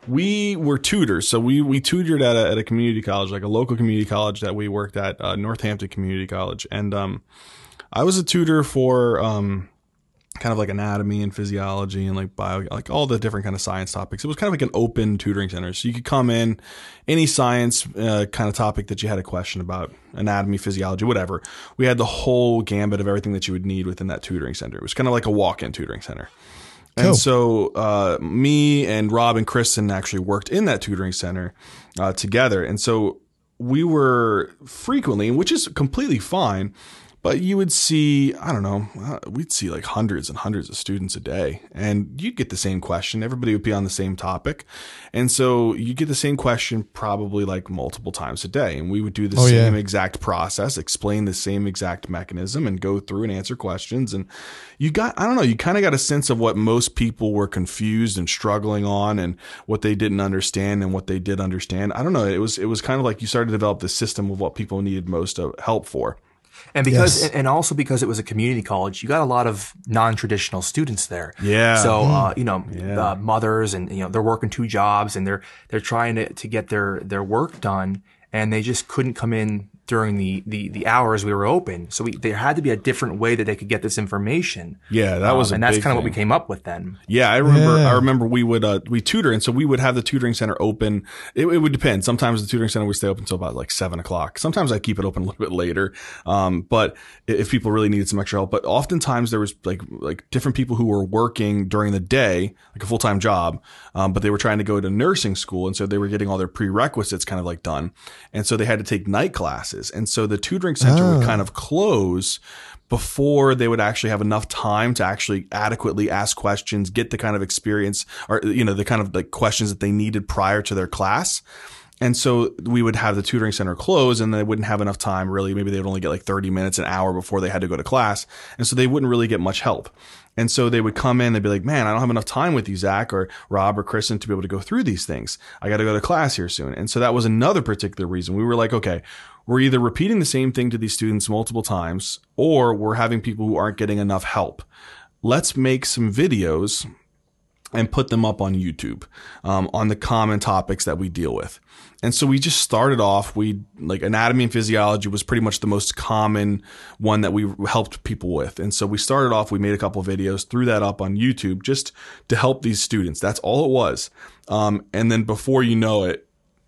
we were tutors, so we we tutored at a at a community college, like a local community college that we worked at, uh, Northampton Community College, and um, I was a tutor for um, kind of like anatomy and physiology and like bio, like all the different kind of science topics. It was kind of like an open tutoring center, so you could come in any science uh, kind of topic that you had a question about, anatomy, physiology, whatever. We had the whole gambit of everything that you would need within that tutoring center. It was kind of like a walk-in tutoring center. Cool. And so uh, me and Rob and Kristen actually worked in that tutoring center uh, together. And so we were frequently, which is completely fine, but you would see, I don't know, uh, we'd see like hundreds and hundreds of students a day, and you'd get the same question. Everybody would be on the same topic. And so you get the same question probably like multiple times a day. And we would do the Oh, same yeah. exact process, explain the same exact mechanism and go through and answer questions. And you got, I don't know, you kind of got a sense of what most people were confused and struggling on and what they didn't understand and what they did understand. I don't know. It was, it was kind of like you started to develop the system of what people needed most of help for. And because, Yes. and also because it was a community college, you got a lot of non-traditional students there. Yeah. So, uh, you know, Yeah. uh, mothers and, you know, they're working two jobs and they're, they're trying to, to get their, their work done, and they just couldn't come in during the, the, the hours we were open. So we, there had to be a different way that they could get this information. Yeah, that was Um, a and that's big kind of what we thing. came up with then. Yeah, I remember. Yeah. I remember we would uh, we tutor, and so we would have the tutoring center open. It, it would depend. Sometimes the tutoring center would stay open until about like seven o'clock. Sometimes I keep it open a little bit later, um, but if people really needed some extra help. But oftentimes there was like like different people who were working during the day, like a full time job, um, but they were trying to go to nursing school, and so they were getting all their prerequisites kind of like done, and so they had to take night classes, and so the tutoring center Oh. would kind of close before they would actually have enough time to actually adequately ask questions, get the kind of experience or, you know, the kind of like questions that they needed prior to their class. And so we would have the tutoring center close, and they wouldn't have enough time really. Maybe they would only get like thirty minutes, an hour before they had to go to class. And so they wouldn't really get much help. And so they would come in, they'd be like, man, I don't have enough time with you, Zach or Rob or Kristen, to be able to go through these things. I got to go to class here soon. And so that was another particular reason. We were like, okay, we're either repeating the same thing to these students multiple times, or we're having people who aren't getting enough help. Let's make some videos and put them up on YouTube um, on the common topics that we deal with. And so we just started off, we like anatomy and physiology was pretty much the most common one that we helped people with. And so we started off, we made a couple of videos, threw that up on YouTube just to help these students. That's all it was. Um, and then before you know it,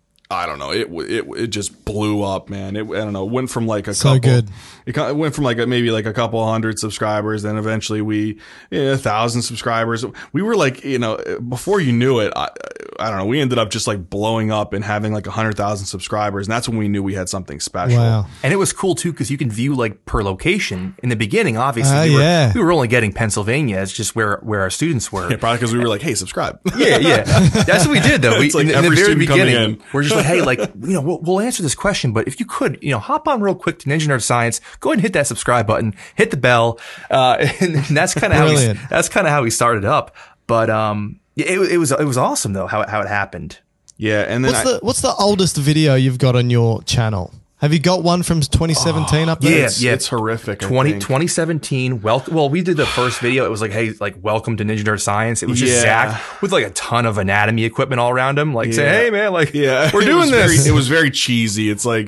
I don't know. It it it just blew up, man. It I don't know. It went from like a So couple. good. It co- it went from like a, maybe like a couple hundred subscribers, then eventually we yeah, a thousand subscribers. We were like, you know, before you knew it, I, I don't know. We ended up just like blowing up and having like a hundred thousand subscribers, and that's when we knew we had something special. Wow. And it was cool too, because you can view like per location. In the beginning, obviously, Ah, we, were, yeah. we were only getting Pennsylvania as just where, where our students were. Yeah, probably because we were like, hey, subscribe. Yeah, yeah. That's what we did, though. We, It's like in, in the every very student coming beginning, in. we're just like, hey, like, you know, we'll, we'll answer this question, but if you could, you know, hop on real quick to Ninja Nerd Science, go ahead and hit that subscribe button, hit the bell, uh, and, and that's kind of how we, Brilliant. that's kind of how we started up. But um, it, it was it was awesome though how it, how it happened. Yeah, and then What's I, the What's the oldest video you've got on your channel? Have you got one from twenty seventeen up there? yeah. it's, it's horrific. I twenty, think. twenty seventeen. Well, well, we did the first video. It was like, hey, like, welcome to Ninja Nerd Science. It was just Yeah. Zach with like a ton of anatomy equipment all around him, like saying, Yeah. hey, man, like, Yeah, we're it doing was this. Very, it was very cheesy. It's like,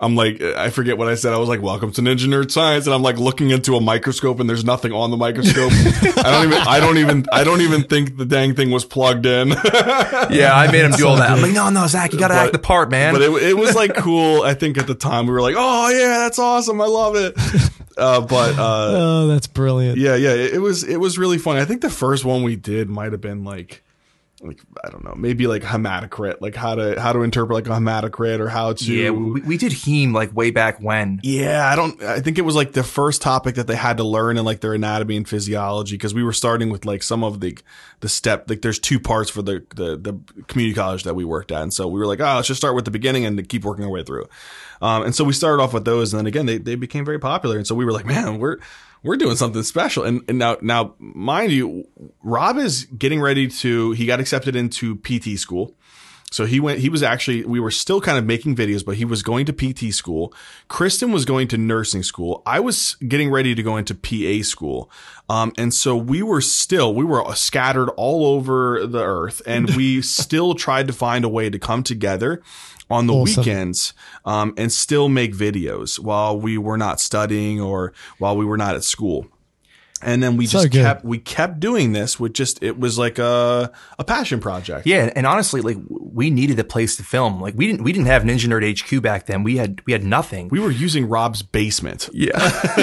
I'm like, I forget what I said. I was like, welcome to Ninja Nerd Science. And I'm like looking into a microscope and there's nothing on the microscope. I don't even, I don't even, I don't even think the dang thing was plugged in. Yeah, I made him do all that. I'm like, no, no, Zach, you got to act the part, man. But it, it was like cool. I think at the time we were like, oh yeah, that's awesome. I love it. Uh, but, uh, oh, that's brilliant. Yeah. Yeah. It, it was, it was really fun. I think the first one we did might've been like, like, I don't know, maybe like hematocrit, like how to, how to interpret like a hematocrit or how to. Yeah, we, we did heme like way back when. Yeah, I don't, I think it was like the first topic that they had to learn in like their anatomy and physiology. Cause we were starting with like some of the, the step, like there's two parts for the, the, the community college that we worked at. And so we were like, oh, let's just start with the beginning and keep working our way through. Um, and so we started off with those. And then again, they, they became very popular. And so we were like, man, we're, we're doing something special. And, and now, now, mind you, Rob is getting ready to, he got accepted into P T school. So he went, he was actually, we were still kind of making videos, but he was going to P T school. Kristen was going to nursing school. I was getting ready to go into P A school. Um, and so we were still, we were scattered all over the earth and we still tried to find a way to come together on the awesome. weekends, um, and still make videos while we were not studying or while we were not at school. And then we so just good. kept, we kept doing this with just, it was like a, a passion project. Yeah. And honestly, like we needed a place to film. Like we didn't, we didn't have Ninja Nerd H Q back then. We had, we had nothing. We were using Rob's basement. Yeah.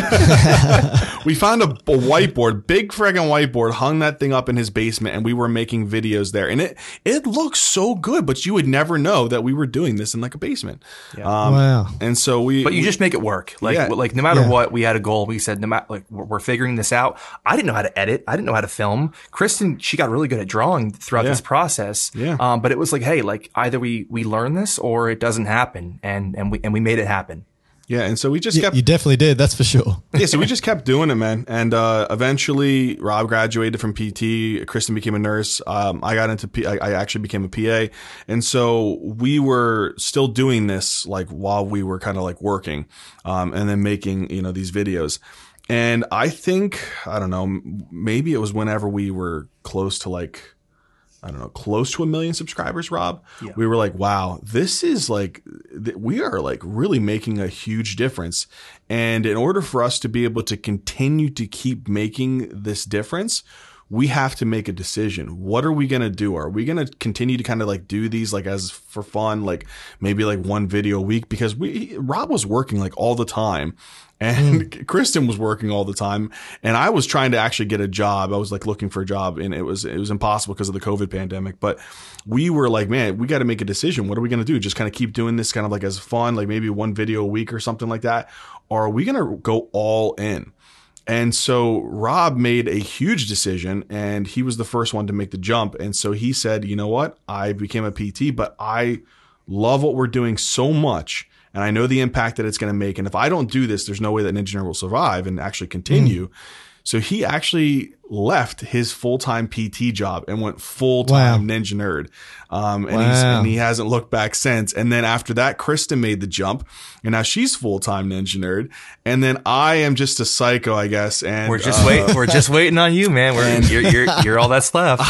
We found a, a whiteboard, big friggin' whiteboard, hung that thing up in his basement and we were making videos there. And it, it looks so good, but you would never know that we were doing this in like a basement. Yeah. Um, wow. And so we, but you we, just make it work. Like, yeah. like no matter yeah. what, we had a goal. We said, no matter, like we're figuring this out. I didn't know how to edit. I didn't know how to film. Kristen, she got really good at drawing throughout yeah. this process. Yeah. Um, but it was like, hey, like either we, we learn this or it doesn't happen. And, and we, and we made it happen. Yeah. And so we just you, kept, you definitely did. That's for sure. Yeah. So we just kept doing it, man. And, uh, eventually Rob graduated from P T. Kristen became a nurse. Um, I got into P I, I actually became a P A. And so we were still doing this like while we were kind of like working, um, and then making, you know, these videos. And I think, I don't know, maybe it was whenever we were close to like, I don't know, close to a million subscribers, Rob. Yeah. We were like, wow, this is like, th- we are like really making a huge difference. And in order for us to be able to continue to keep making this difference, we have to make a decision. What are we going to do? Are we going to continue to kind of like do these like as for fun, like maybe like one video a week? Because we, Rob was working like all the time. And mm. Kristen was working all the time and I was trying to actually get a job. I was like looking for a job and it was, it was impossible because of the COVID pandemic, but we were like, man, we got to make a decision. What are we going to do? Just kind of keep doing this kind of like as fun, like maybe one video a week or something like that. Or are we going to go all in? And so Rob made a huge decision and he was the first one to make the jump. And so he said, you know what? I became a P T, but I love what we're doing so much. And I know the impact that it's going to make. And if I don't do this, there's no way that Ninja Nerd will survive and actually continue. Mm. So he actually left his full-time P T job and went full-time wow. Ninja Nerd. Um, and, wow. he's, and he hasn't looked back since. And then after that, Kristen made the jump and now she's full-time Ninja Nerd. And then I am just a psycho, I guess. And we're just uh, waiting. We're just waiting on you, man. We're you're, you're, you're all that's left.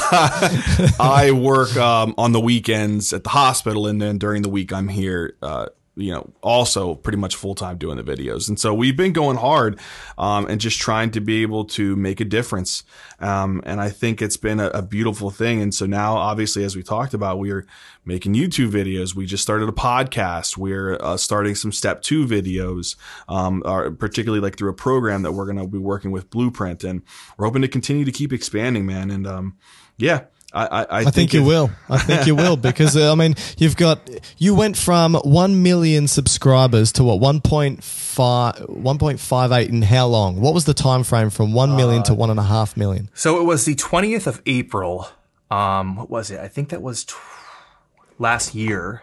I work, um, on the weekends at the hospital. And then during the week I'm here, uh, you know, also pretty much full time doing the videos. And so we've been going hard, um, and just trying to be able to make a difference. Um, and I think it's been a, a beautiful thing. And so now, obviously, as we talked about, we're making YouTube videos. We just started a podcast. We're uh, starting some step two videos, um, are particularly like through a program that we're going to be working with Blueprint. And we're hoping to continue to keep expanding, man. And, um, yeah. I, I, I, I think, think you will. I think you will because uh, I mean you've got you went from one million subscribers to what one point five one point five eight in how long? What was the time frame from one million uh, to one and a half million? So it was the twentieth of April. Um, what was it? I think that was t- last year.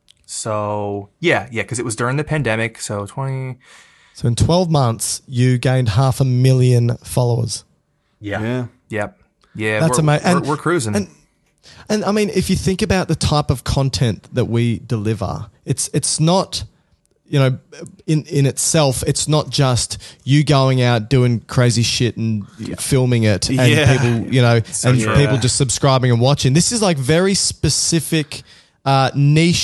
So yeah, yeah, because it was during the pandemic. So twenty. So in twelve months, you gained half a million followers. Yeah. Yeah. Yep. Yeah, that's we're, amazing. We're, we're cruising. And, and I mean, if you think about the type of content that we deliver, it's it's not, you know, in, in itself, it's not just you going out doing crazy shit and yeah. filming it and yeah. people, you know, so, and yeah. people just subscribing and watching. This is like very specific, uh, niche,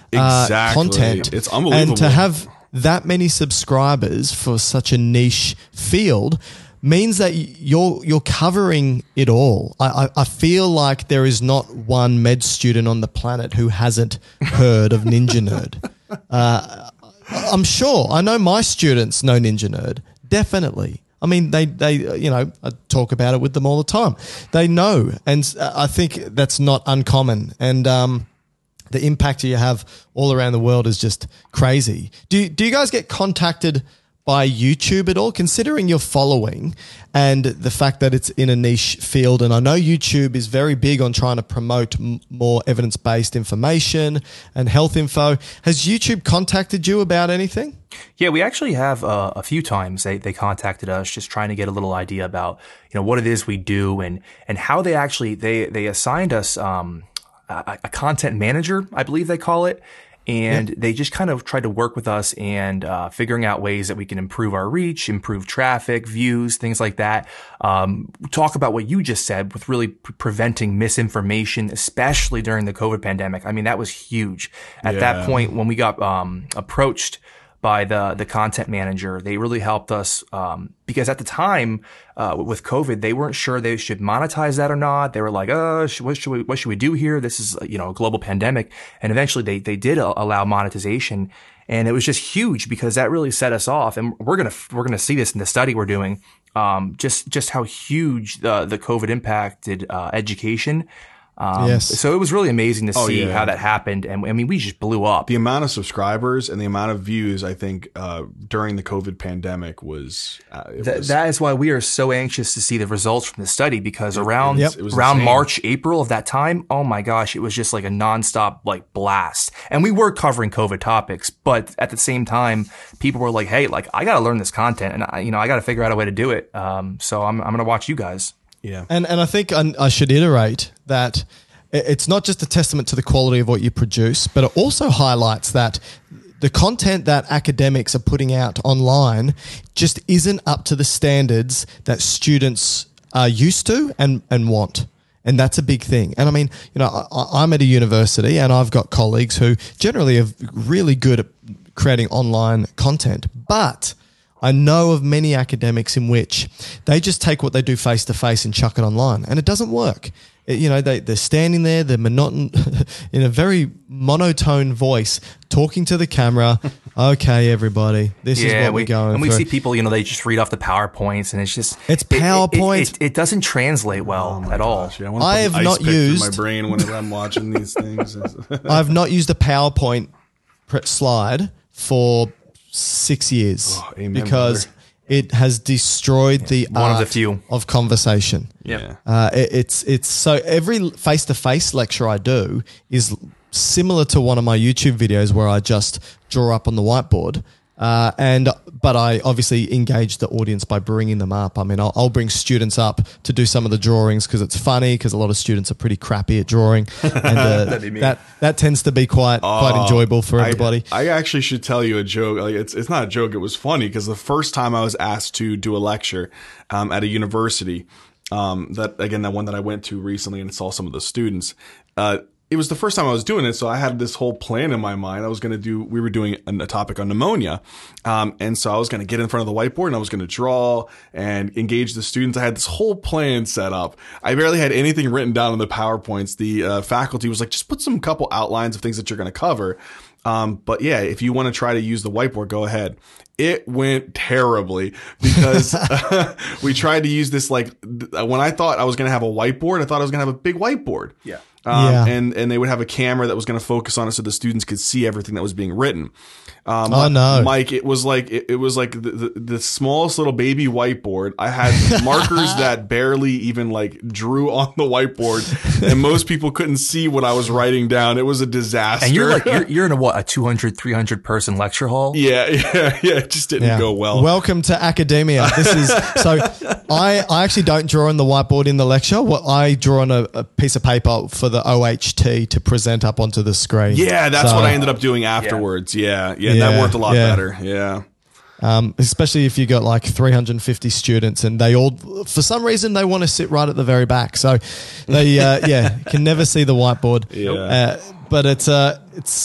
uh, Exactly. content. It's unbelievable. And to have that many subscribers for such a niche field means that you're you're covering it all. I, I, I feel like there is not one med student on the planet who hasn't heard of Ninja Nerd. Uh, I'm sure. I know my students know Ninja Nerd. Definitely. I mean, they, they, you know, I talk about it with them all the time. They know. And I think that's not uncommon. And um, the impact you have all around the world is just crazy. Do, do you guys get contacted by YouTube at all, considering your following and the fact that it's in a niche field? And I know YouTube is very big on trying to promote m- more evidence-based information and health info. Has YouTube contacted you about anything? Yeah, we actually have uh, a few times they, they contacted us just trying to get a little idea about, you know, what it is we do and, and how they actually, they, they assigned us um, a, a content manager, I believe they call it. And yeah. they just kind of tried to work with us and uh, figuring out ways that we can improve our reach, improve traffic, views, things like that. Um, talk about what you just said with really pre- preventing misinformation, especially during the COVID pandemic. I mean, that was huge. At yeah. that point, when we got um, approached by the the content manager, they really helped us um, because at the time uh, with COVID, they weren't sure they should monetize that or not. They were like, "Oh, what should we what should we do here? This is you know a global pandemic." And eventually, they they did allow monetization, and it was just huge because that really set us off. And we're gonna we're gonna see this in the study we're doing, um, just just how huge the the COVID impacted uh, education. Um, yes. So it was really amazing to Oh, see yeah. how that happened. And I mean, we just blew up. The amount of subscribers and the amount of views, I think, uh, during the COVID pandemic was, uh, it Th- was that is why we are so anxious to see the results from the study because around Yep. it was around insane. March, April of that time, oh my gosh, it was just like a nonstop like blast. And we were covering COVID topics, but at the same time, people were like, "Hey, like I got to learn this content, and I, you know, I got to figure out a way to do it." Um, so I'm I'm gonna watch you guys. Yeah. And and I think I, I should iterate that it's not just a testament to the quality of what you produce, but it also highlights that the content that academics are putting out online just isn't up to the standards that students are used to and, and want. And that's a big thing. And I mean, you know, I, I'm at a university and I've got colleagues who generally are really good at creating online content, but I know of many academics in which they just take what they do face to face and chuck it online, and it doesn't work. It, you know, they, they're standing there, they're monoton in a very monotone voice, talking to the camera. Okay, everybody, this is Yeah, what we, we're going and we through. see people, you know, they just read off the PowerPoints, and it's just It's it- it- PowerPoint. It, it, it doesn't translate well Oh my at all. gosh, yeah, I, wanna I put have an ice not pick through used- my brain whenever I'm watching these things. I've not used a PowerPoint pre- slide for six years Oh, amen, because brother. it has destroyed the One of the art few. of conversation. Yeah. Uh, it, it's it's so every face-to-face lecture I do is similar to one of my YouTube videos where I just draw up on the whiteboard. Uh, and but I obviously engage the audience by bringing them up. I mean, I'll, I'll bring students up to do some of the drawings because it's funny because a lot of students are pretty crappy at drawing, and uh, That'd be me. that that tends to be quite quite enjoyable for everybody. I, I actually should tell you a joke. Like it's it's not a joke. It was funny because the first time I was asked to do a lecture um, at a university, um, that again that one that I went to recently and saw some of the students. Uh, It was the first time I was doing it, so I had this whole plan in my mind. I was going to do, we were doing a, a topic on pneumonia. Um, and so I was going to get in front of the whiteboard and I was going to draw and engage the students. I had this whole plan set up. I barely had anything written down in the PowerPoints. The uh, faculty was like, just put some couple outlines of things that you're going to cover. Um, but yeah, if you want to try to use the whiteboard, go ahead. It went terribly because uh, we tried to use this, like, th- when I thought I was going to have a whiteboard, I thought I was going to have a big whiteboard. Yeah. Um, Yeah. and, and they would have a camera that was going to focus on it so the students could see everything that was being written. Um, Oh, no. Mike, it was like, it, it was like the, the, the smallest little baby whiteboard. I had markers that barely even like drew on the whiteboard and most people couldn't see what I was writing down. It was a disaster. And you're like you're, you're in a what a two hundred, three hundred person lecture hall. yeah, yeah, yeah. It just didn't Yeah. go well. Welcome to academia. This is so. I, I actually don't draw on the whiteboard in the lecture. What I draw on a, a piece of paper for the O H T to present up onto the screen. yeah, that's So, what I ended up doing afterwards. Yeah, yeah, Yeah, that worked a lot yeah. better. Yeah. Um, especially if you got like three hundred fifty students and they all, for some reason, they want to sit right at the very back. So they, uh, yeah, can never see the whiteboard. Yeah. Uh, but it's, uh, it's,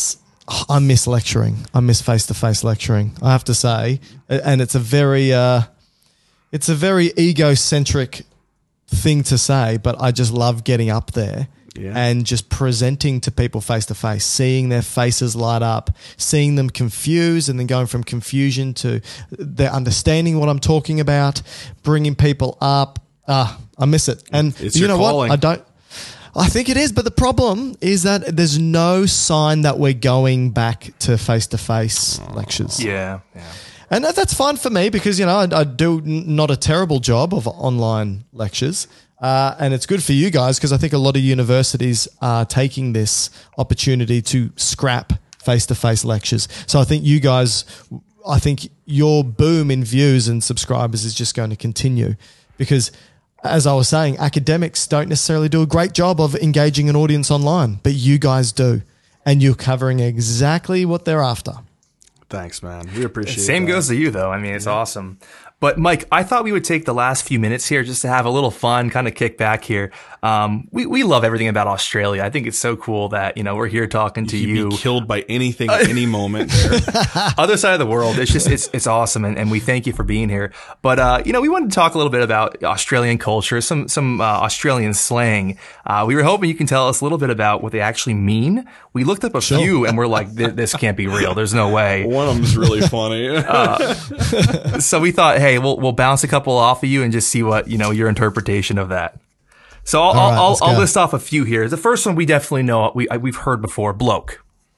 I miss lecturing. I miss face-to-face lecturing, I have to say. And it's a very uh, it's a very egocentric thing to say, but I just love getting up there yeah. and just presenting to people face-to-face, seeing their faces light up, seeing them confused and then going from confusion to their understanding what I'm talking about, bringing people up. Ah, I miss it. And it's you know calling. what? I don't... I think it is, but the problem is that there's no sign that we're going back to face-to-face oh, lectures. Yeah, yeah. And that, that's fine for me because, you know, I, I do n- not a terrible job of online lectures. Uh, and it's good for you guys because I think a lot of universities are taking this opportunity to scrap face-to-face lectures. So I think you guys, I think your boom in views and subscribers is just going to continue because – as I was saying, academics don't necessarily do a great job of engaging an audience online, but you guys do. And you're covering exactly what they're after. Thanks, man. We appreciate it. Same that. goes to you, though. I mean, it's yeah. awesome. But, Mike, I thought we would take the last few minutes here just to have a little fun, kind of kick back here. Um, we, we love everything about Australia. I think it's so cool that, you know, we're here talking to you. you. Be killed by anything at any moment there. Other side of the world. It's just, it's, it's awesome. And, and we thank you for being here. But, uh, you know, we wanted to talk a little bit about Australian culture, some, some, uh, Australian slang. Uh, we were hoping you can tell us a little bit about what they actually mean. We looked up a sure. few and we're like, this can't be real. There's no way. One of them's really funny. uh, so we thought, hey, we'll, we'll bounce a couple off of you and just see what, you know, your interpretation of that. So I'll, right, I'll, I'll list off a few here. The first one we definitely know, we, we've heard before, bloke.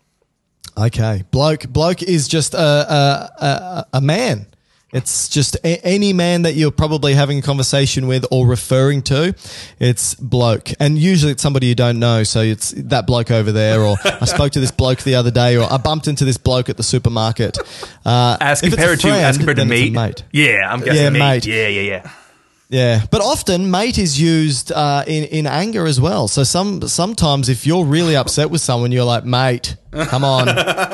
Okay. Bloke. Bloke is just a, a, a, a man. It's just a, any man that you're probably having a conversation with or referring to. It's bloke. And usually it's somebody you don't know. So it's that bloke over there, or I spoke to this bloke the other day, or I bumped into this bloke at the supermarket. Uh, as compared to, as compared to mate. mate. Yeah, I'm guessing yeah, mate. mate. Yeah, yeah, yeah. Yeah, but often mate is used uh, in in anger as well. So some sometimes if you're really upset with someone, you're like, mate, come on.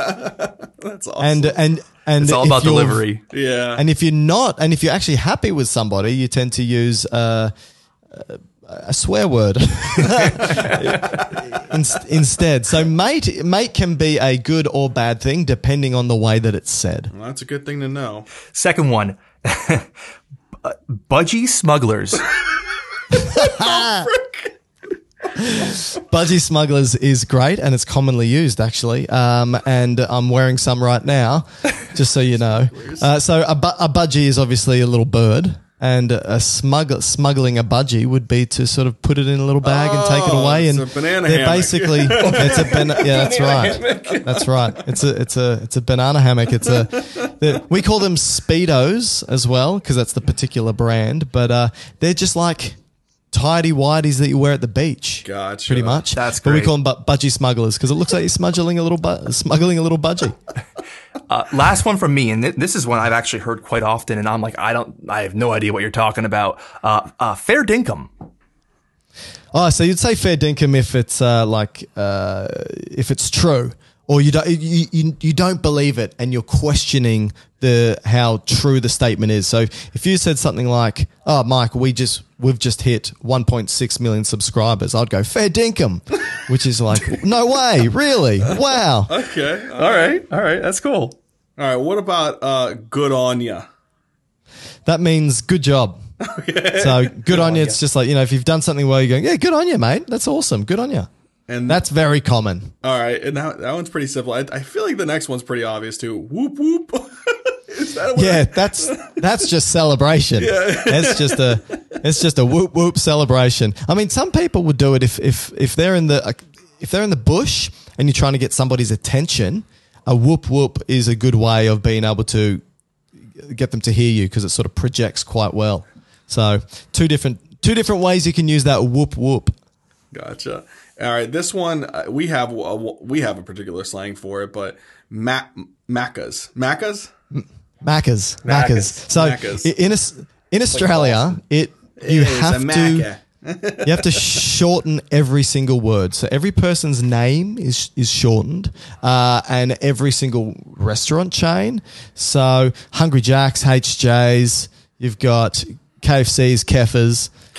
That's awesome. And and and it's all about delivery. Yeah. And if you're not, and if you're actually happy with somebody, you tend to use uh, a swear word instead. So mate mate can be a good or bad thing depending on the way that it's said. Well, that's a good thing to know. Second one. Budgie smugglers. Budgie smugglers is great and it's commonly used actually. Um, and I'm wearing some right now, just so you know. Uh, so a, bu- a budgie is obviously a little bird, and a smugg- smuggling a budgie would be to sort of put it in a little bag oh, and take it away. It's and a banana they're hammock. basically it's a ban- yeah, that's right. That's right. It's a it's a it's a banana hammock. It's a we call them Speedos as well because that's the particular brand, but uh, they're just like tidy whities that you wear at the beach. Gotcha. Pretty much. That's great. But we call them bu- budgie smugglers because it looks like you're smuggling a little bu- smuggling a little budgie. Uh, last one from me, and th- this is one I've actually heard quite often, and I'm like, I don't, I have no idea what you're talking about. Uh, uh, fair dinkum. Oh, so you'd say fair dinkum if it's uh, like uh, if it's true, or you don't you, you you don't believe it, and you're questioning the how true the statement is. So if you said something like, "Oh, Mike, we just we've just hit one point six million subscribers," I'd go fair dinkum, which is like, no way, really, wow. Okay, all right, all right, that's cool. All right, what about uh, good on ya? That means good job. Okay. So good, good on you. It's just like, you know, if you've done something well, you're going, yeah, good on you, mate. That's awesome. Good on you. And that's very common. All right, and that, that one's pretty simple. I, I feel like the next one's pretty obvious too. Whoop whoop. Is that what yeah, I- that's that's just celebration. Yeah. It's just a it's just a whoop whoop celebration. I mean, some people would do it if if if they're in the if they're in the bush and you're trying to get somebody's attention. A whoop whoop is a good way of being able to get them to hear you because it sort of projects quite well. So two different two different ways you can use that whoop whoop. Gotcha. All right, this one uh, we have a, we have a particular slang for it, but ma- macas, macas, macas, macas. So Macas. in a, in Australia, it you It is have a to macca. you have to shorten every single word. So every person's name is is shortened, uh, and every single restaurant chain. So Hungry Jack's, H J's. You've got K F C's, Keffers.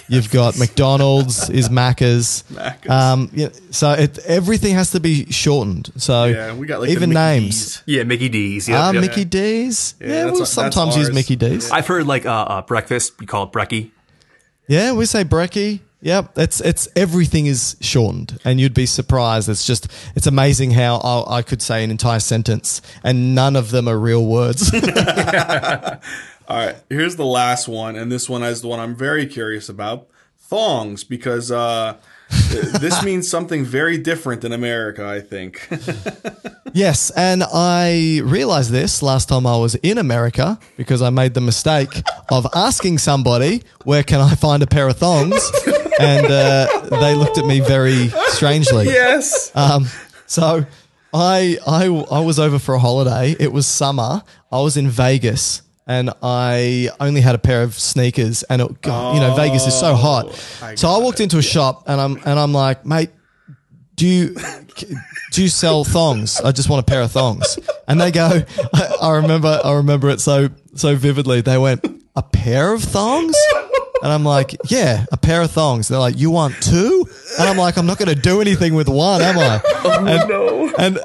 You've got McDonald's is Macca's. Macca's. Um, yeah, so it, everything has to be shortened. So Yeah, we got like even the Mickey names. D's. Yeah, Mickey D's. Yep, Ah, yep. Mickey D's. Yeah, Yeah, that's- we'll that's sometimes use ours. Mickey D's. I've heard like uh, uh, breakfast. You call it brekkie. Yeah, we say brekkie. Yep, it's it's everything is shortened, and you'd be surprised. It's just it's amazing how I, I could say an entire sentence and none of them are real words. All right, here's the last one, and this one is the one I'm very curious about. Thongs, because uh, this means something very different in America, I think. Yes, and I realized this last time I was in America because I made the mistake of asking somebody, where can I find a pair of thongs? And uh, they looked at me very strangely. Yes. Um, so I, I, I was over for a holiday. It was summer. I was in Vegas. And I only had a pair of sneakers, and it, God, you know, Vegas is so hot. I So I got walked it. into a shop, and I'm and I'm like, mate, do you do you sell thongs? I just want a pair of thongs. And they go, I, I remember, I remember it so so vividly. They went, a pair of thongs? And I'm like, yeah, a pair of thongs. They're like, you want two? And I'm like, I'm not going to do anything with one, am I? Oh, and, no. And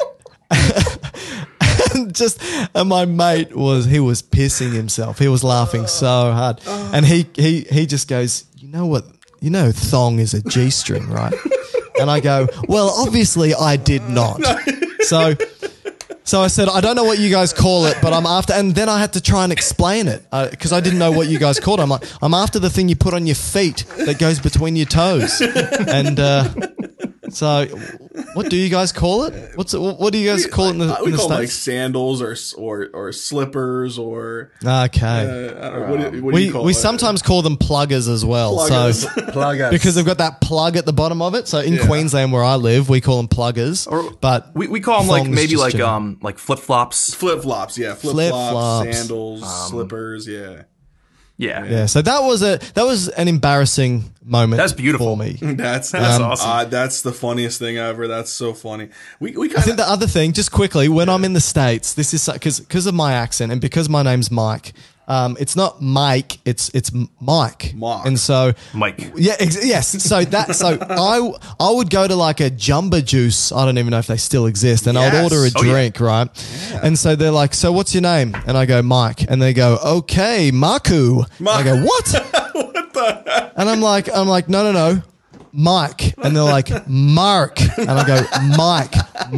and just and my mate was he was pissing himself. He was laughing so hard, and he he he just goes, you know what? You know, thong is a G string, right? And I go, well, obviously I did not. So. So I said, I don't know what you guys call it, but I'm after, and then I had to try and explain it because I didn't know what you guys called it. I'm like, I'm after the thing you put on your feet that goes between your toes. And uh, so what do you guys call it? What's it, what do you guys call it in the, Uh, we in the call them like States? sandals or or or slippers or Okay. uh, I don't know, what, do, what do we you call we it? sometimes call them pluggers as well. Pluggers. So Plug because they've got that plug at the bottom of it. So in Yeah. Queensland where I live, we call them pluggers. Or- but We we call them like thongs maybe just like general. um like flip flops. Flip flops, yeah, flip Flip-flops. flops, sandals, slippers, yeah. Yeah. yeah, so that was a that was an embarrassing moment. That's beautiful. for me. That's That's um, awesome. Uh, that's the funniest thing ever. That's so funny. We we I kind think of the other thing, just quickly, when I'm in the States, this is because because of my accent and because my name's Mike. Um, it's not Mike, it's it's Mike. Mike. And so Mike. yeah, ex- yes. So that so I I would go to like a Jumbo Juice. I don't even know if they still exist, and I'd Yes. order a Oh, yeah. drink, right? And so they're like, "So what's your name?" And I go, "Mike." And they go, "Okay, Marku." And I go, "What?" what the heck? And I'm like, I'm like, no, no, no, Mike. And they're like, Mark. And I go, Mike,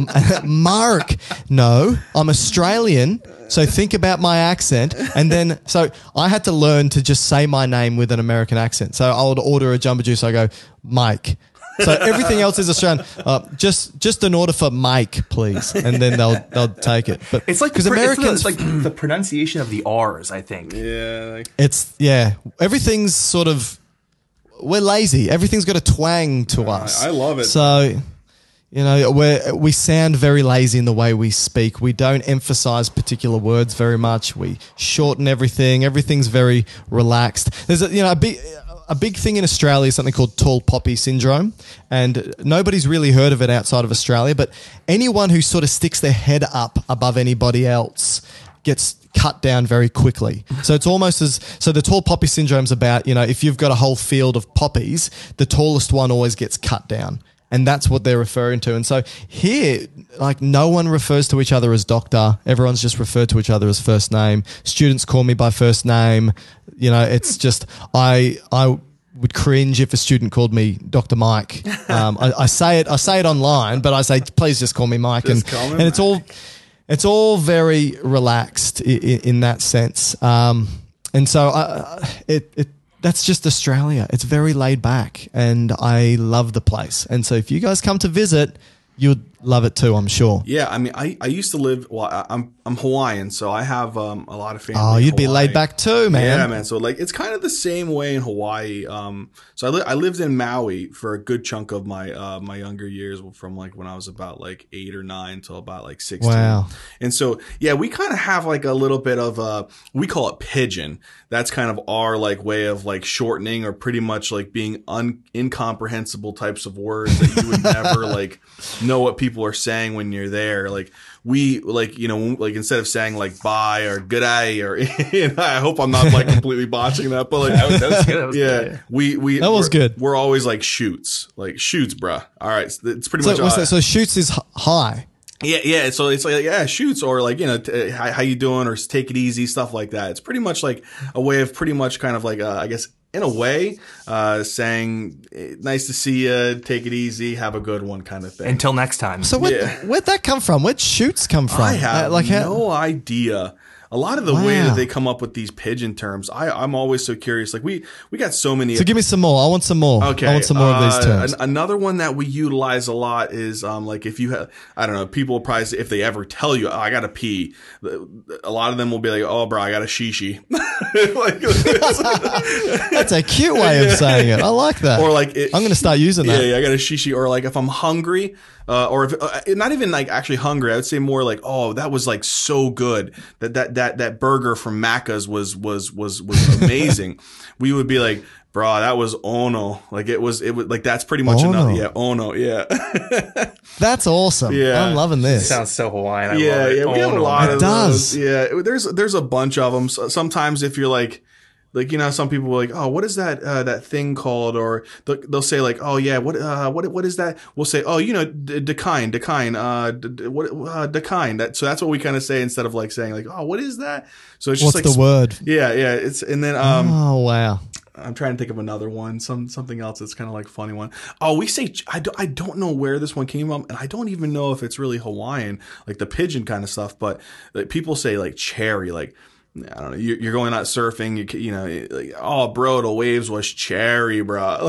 M- Mark. No, I'm Australian. So think about my accent. And then, so I had to learn to just say my name with an American accent. So I would order a Jumbo Juice. I go, Mike. So everything else is Australian. Uh, just, just an order for Mike, please. And then they'll, they'll take it. But It's like because the, Americans, it's, the, it's like the pronunciation of the R's. I think. Yeah, like, it's yeah, everything's sort of we're lazy. Everything's got a twang to us. I love it. So, you know, we we sound very lazy in the way we speak. We don't emphasize particular words very much. We shorten everything. Everything's very relaxed. There's a you know a big a big thing in Australia is something called tall poppy syndrome, and nobody's really heard of it outside of Australia. But anyone who sort of sticks their head up above anybody else gets cut down very quickly. So it's almost as so the tall poppy syndrome's about, you know, if you've got a whole field of poppies, the tallest one always gets cut down. And that's what they're referring to. And so here, like, no one refers to each other as doctor. Everyone's just referred to each other as first name. Students call me by first name. You know, it's just I I would cringe if a student called me Doctor Mike. Um, I, I say it I say it online, but I say please just call me Mike. Just and call me and it's Mike. all it's all very relaxed in, in that sense. Um, and so uh, it it. That's just Australia. It's very laid back, and I love the place. And so if you guys come to visit, you'd love it too, I'm sure. yeah. I mean, I, I used to live. Well, I, I'm I'm Hawaiian, so I have um, a lot of family. Oh, in you'd be Hawaii. laid back too, man. Yeah, man. So like, it's kind of the same way in Hawaii. Um, so I, li- I lived in Maui for a good chunk of my uh, my younger years, from like when I was about like eight or nine till about like sixteen. Wow. And so yeah, we kind of have like a little bit of a, we call it pigeon. That's kind of our like way of like shortening or pretty much like being un- incomprehensible types of words that you would never like know what people people are saying when you're there. Like we, like, you know, like instead of saying like bye or good day or, you know, I hope I'm not like completely botching that, but like, that was, that was good. That was yeah, good. we, we, That was we're, good. We're always like shoots, like shoots, bruh. All right. It's pretty So, much, what's uh, that? So shoots is h- hi. yeah, yeah. So it's like, yeah, shoots or like, you know, t- how, how you doing or take it easy, stuff like that. It's pretty much like a way of pretty much kind of like, uh, I guess, in a way, uh, saying, nice to see you, take it easy, have a good one kind of thing. Until next time. So where, Yeah. where'd that come from? Where'd shoots come from? I have Uh, like how, no idea. A lot of the way Wow. that they come up with these pigeon terms, I, I'm always so curious. Like we, we got so many. So give me some more. I want some more. Okay. I want some more of these uh, terms. an- another one that we utilize a lot is um like if you have, I don't know, people will probably say, if they ever tell you, oh, I got to pee, a lot of them will be like, oh, bro, I got a shishi. Like, That's a cute way of saying it. I like that. or like it, I'm going to start using yeah, that. yeah, I got a shishi. Or like if I'm hungry, uh, or if uh, not even like actually hungry, I would say more like, oh, that was like so good. That that that that burger from Macca's was was was was amazing. We would be like, bro, that was ono. Like it was it was like that's pretty much Ono. another yeah ono yeah. That's awesome. Yeah. I'm loving this. Sounds so Hawaiian. I yeah, love it. yeah, we have Oh, a no, lot man. of does. those. Yeah, it- there's there's a bunch of them. So sometimes if you're like, like you know, some people are like, oh, what is that uh, that thing called? Or they'll, they'll say like, oh yeah, what uh, what what is that? We'll say, oh, you know, d- decline, decline, uh, d- d- what uh, decline. That so that's what we kind of say instead of like saying like, oh, what is that? So it's just What's like the word? Yeah, yeah. It's and then um. Oh, wow. I'm trying to think of another one, some something else that's kind of like a funny one. Oh, we say I don't I don't know where this one came from, and I don't even know if it's really Hawaiian, like the pigeon kind of stuff. But like, people say like cherry, like I don't know, you're, you're going out surfing, you you know, like, oh bro, the waves was cherry, bro.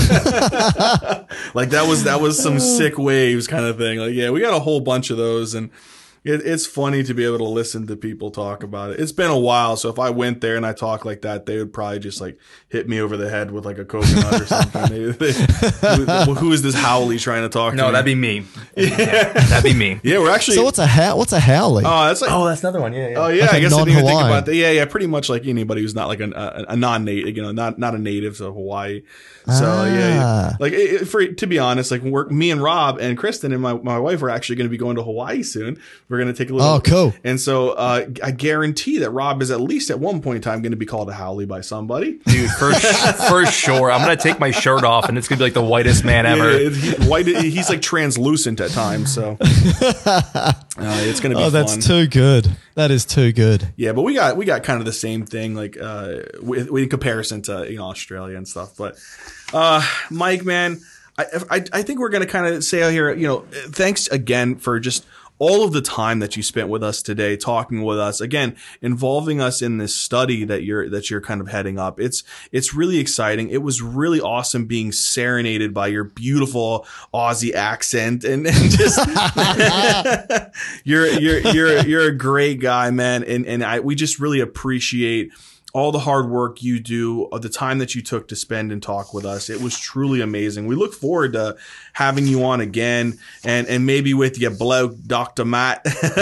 Like that was that was some sick waves kind of thing. Like yeah, we got a whole bunch of those, and it, it's funny to be able to listen to people talk about it. It's been a while, so if I went there and I talked like that, they would probably just like hit me over the head with like a coconut or something. They, they, who, who is this Howley trying to talk to? No, me? that'd be me. Yeah, that'd be me. Yeah, we're actually. So what's a how? What's a howley? oh, that's like. Oh, that's another one. Yeah, yeah. Oh yeah, Like a I guess I didn't even think non-Hawaiian. about that. Yeah, yeah, pretty much like anybody who's not like an, a, a non-native, you know, not not a native of Hawaii. So Ah. yeah, yeah, like it, it- for to be honest, like we're me and Rob and Kristen and my, my wife are actually going to be going to Hawaii soon. We're going to take a little. Oh, cool. And so uh, I guarantee that Rob is at least at one point in time going to be called a Howley by somebody. Dude, for, for sure. I'm going to take my shirt off and it's going to be like the whitest man ever. Yeah, he, white, he's like translucent at times, so uh, it's going to be Oh, that's fun. too good. That is too good. Yeah, but we got we got kind of the same thing, like uh, with, with in comparison to you know Australia and stuff. But uh, Mike, man, I I, I think we're gonna kind of say out here, you know, thanks again for just all of the time that you spent with us today, talking with us, again, involving us in this study that you're that you're kind of heading up. It's it's really exciting. It was really awesome being serenaded by your beautiful Aussie accent and, and just you're you're you're you're a great guy, man, and and I we just really appreciate all the hard work you do, of the time that you took to spend and talk with us. It was truly amazing. We look forward to having you on again, and and maybe with your bloke, Doctor Matt.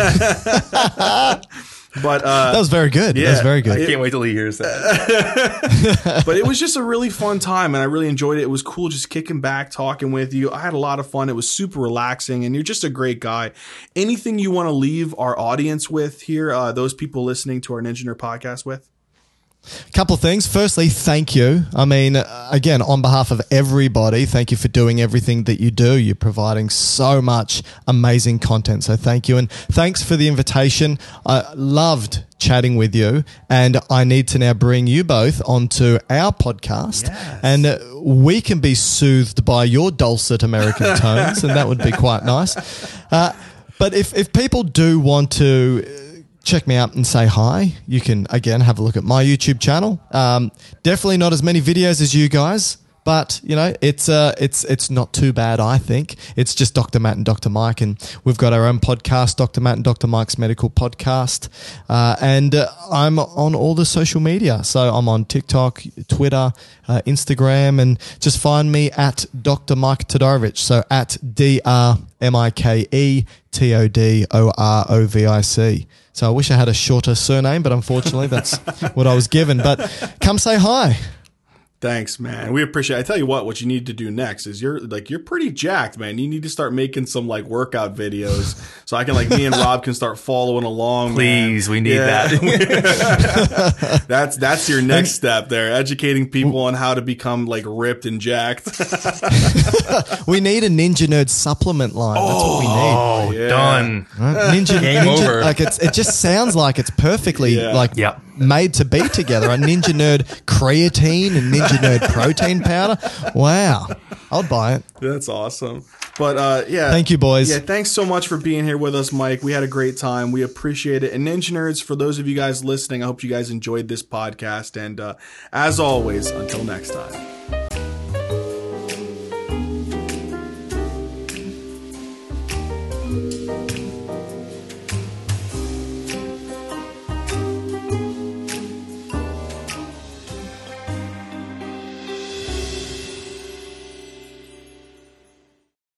But uh, That was very good. yeah, that was very I good. can't wait till he hears that. but it was just a really fun time, and I really enjoyed it. It was cool just kicking back, talking with you. I had a lot of fun. It was super relaxing, and you're just a great guy. Anything you want to leave our audience with here, uh, those people listening to our Ninja Nerd podcast with? Couple of things. Firstly, thank you. I mean, uh, again, on behalf of everybody, thank you for doing everything that you do. You're providing so much amazing content. So thank you. And thanks for the invitation. I loved chatting with you, and I need to now bring you both onto our podcast, Yes. and uh, we can be soothed by your dulcet American tones, and that would be quite nice. Uh, but if, if people do want to check me out and say hi, you can, again, have a look at my YouTube channel. Um, definitely not as many videos as you guys, but, you know, it's uh, it's it's not too bad, I think. It's just Doctor Matt and Doctor Mike, and we've got our own podcast, Doctor Matt and Doctor Mike's Medical Podcast. Uh, and uh, I'm on all the social media. So I'm on TikTok, Twitter, uh, Instagram, and just find me at Doctor Mike Todorovic. So at D R M I K E T O D O R O V I C. So I wish I had a shorter surname, but unfortunately that's what I was given. But come say hi. Thanks, man. We appreciate it. I tell you what, what you need to do next is you're like, you're pretty jacked, man. You need to start making some like workout videos so I can like, me and Rob can start following along. Please, man. we need yeah. that. that's, that's your next step there. Educating people on how to become like ripped and jacked. We need a Ninja Nerd supplement line. That's what we need. Oh, Yeah. done. Right? Ninja, Game Ninja over. like it's it just sounds like it's perfectly Yeah. like Yep. made to be together. A Ninja Nerd creatine and Ninja Nerd protein powder. Wow, I'll buy it. That's awesome. But uh, yeah. Thank you, boys. Yeah, thanks so much for being here with us, Mike. We had a great time. We appreciate it. And Ninja Nerds, for those of you guys listening, I hope you guys enjoyed this podcast. And uh, as always, until next time.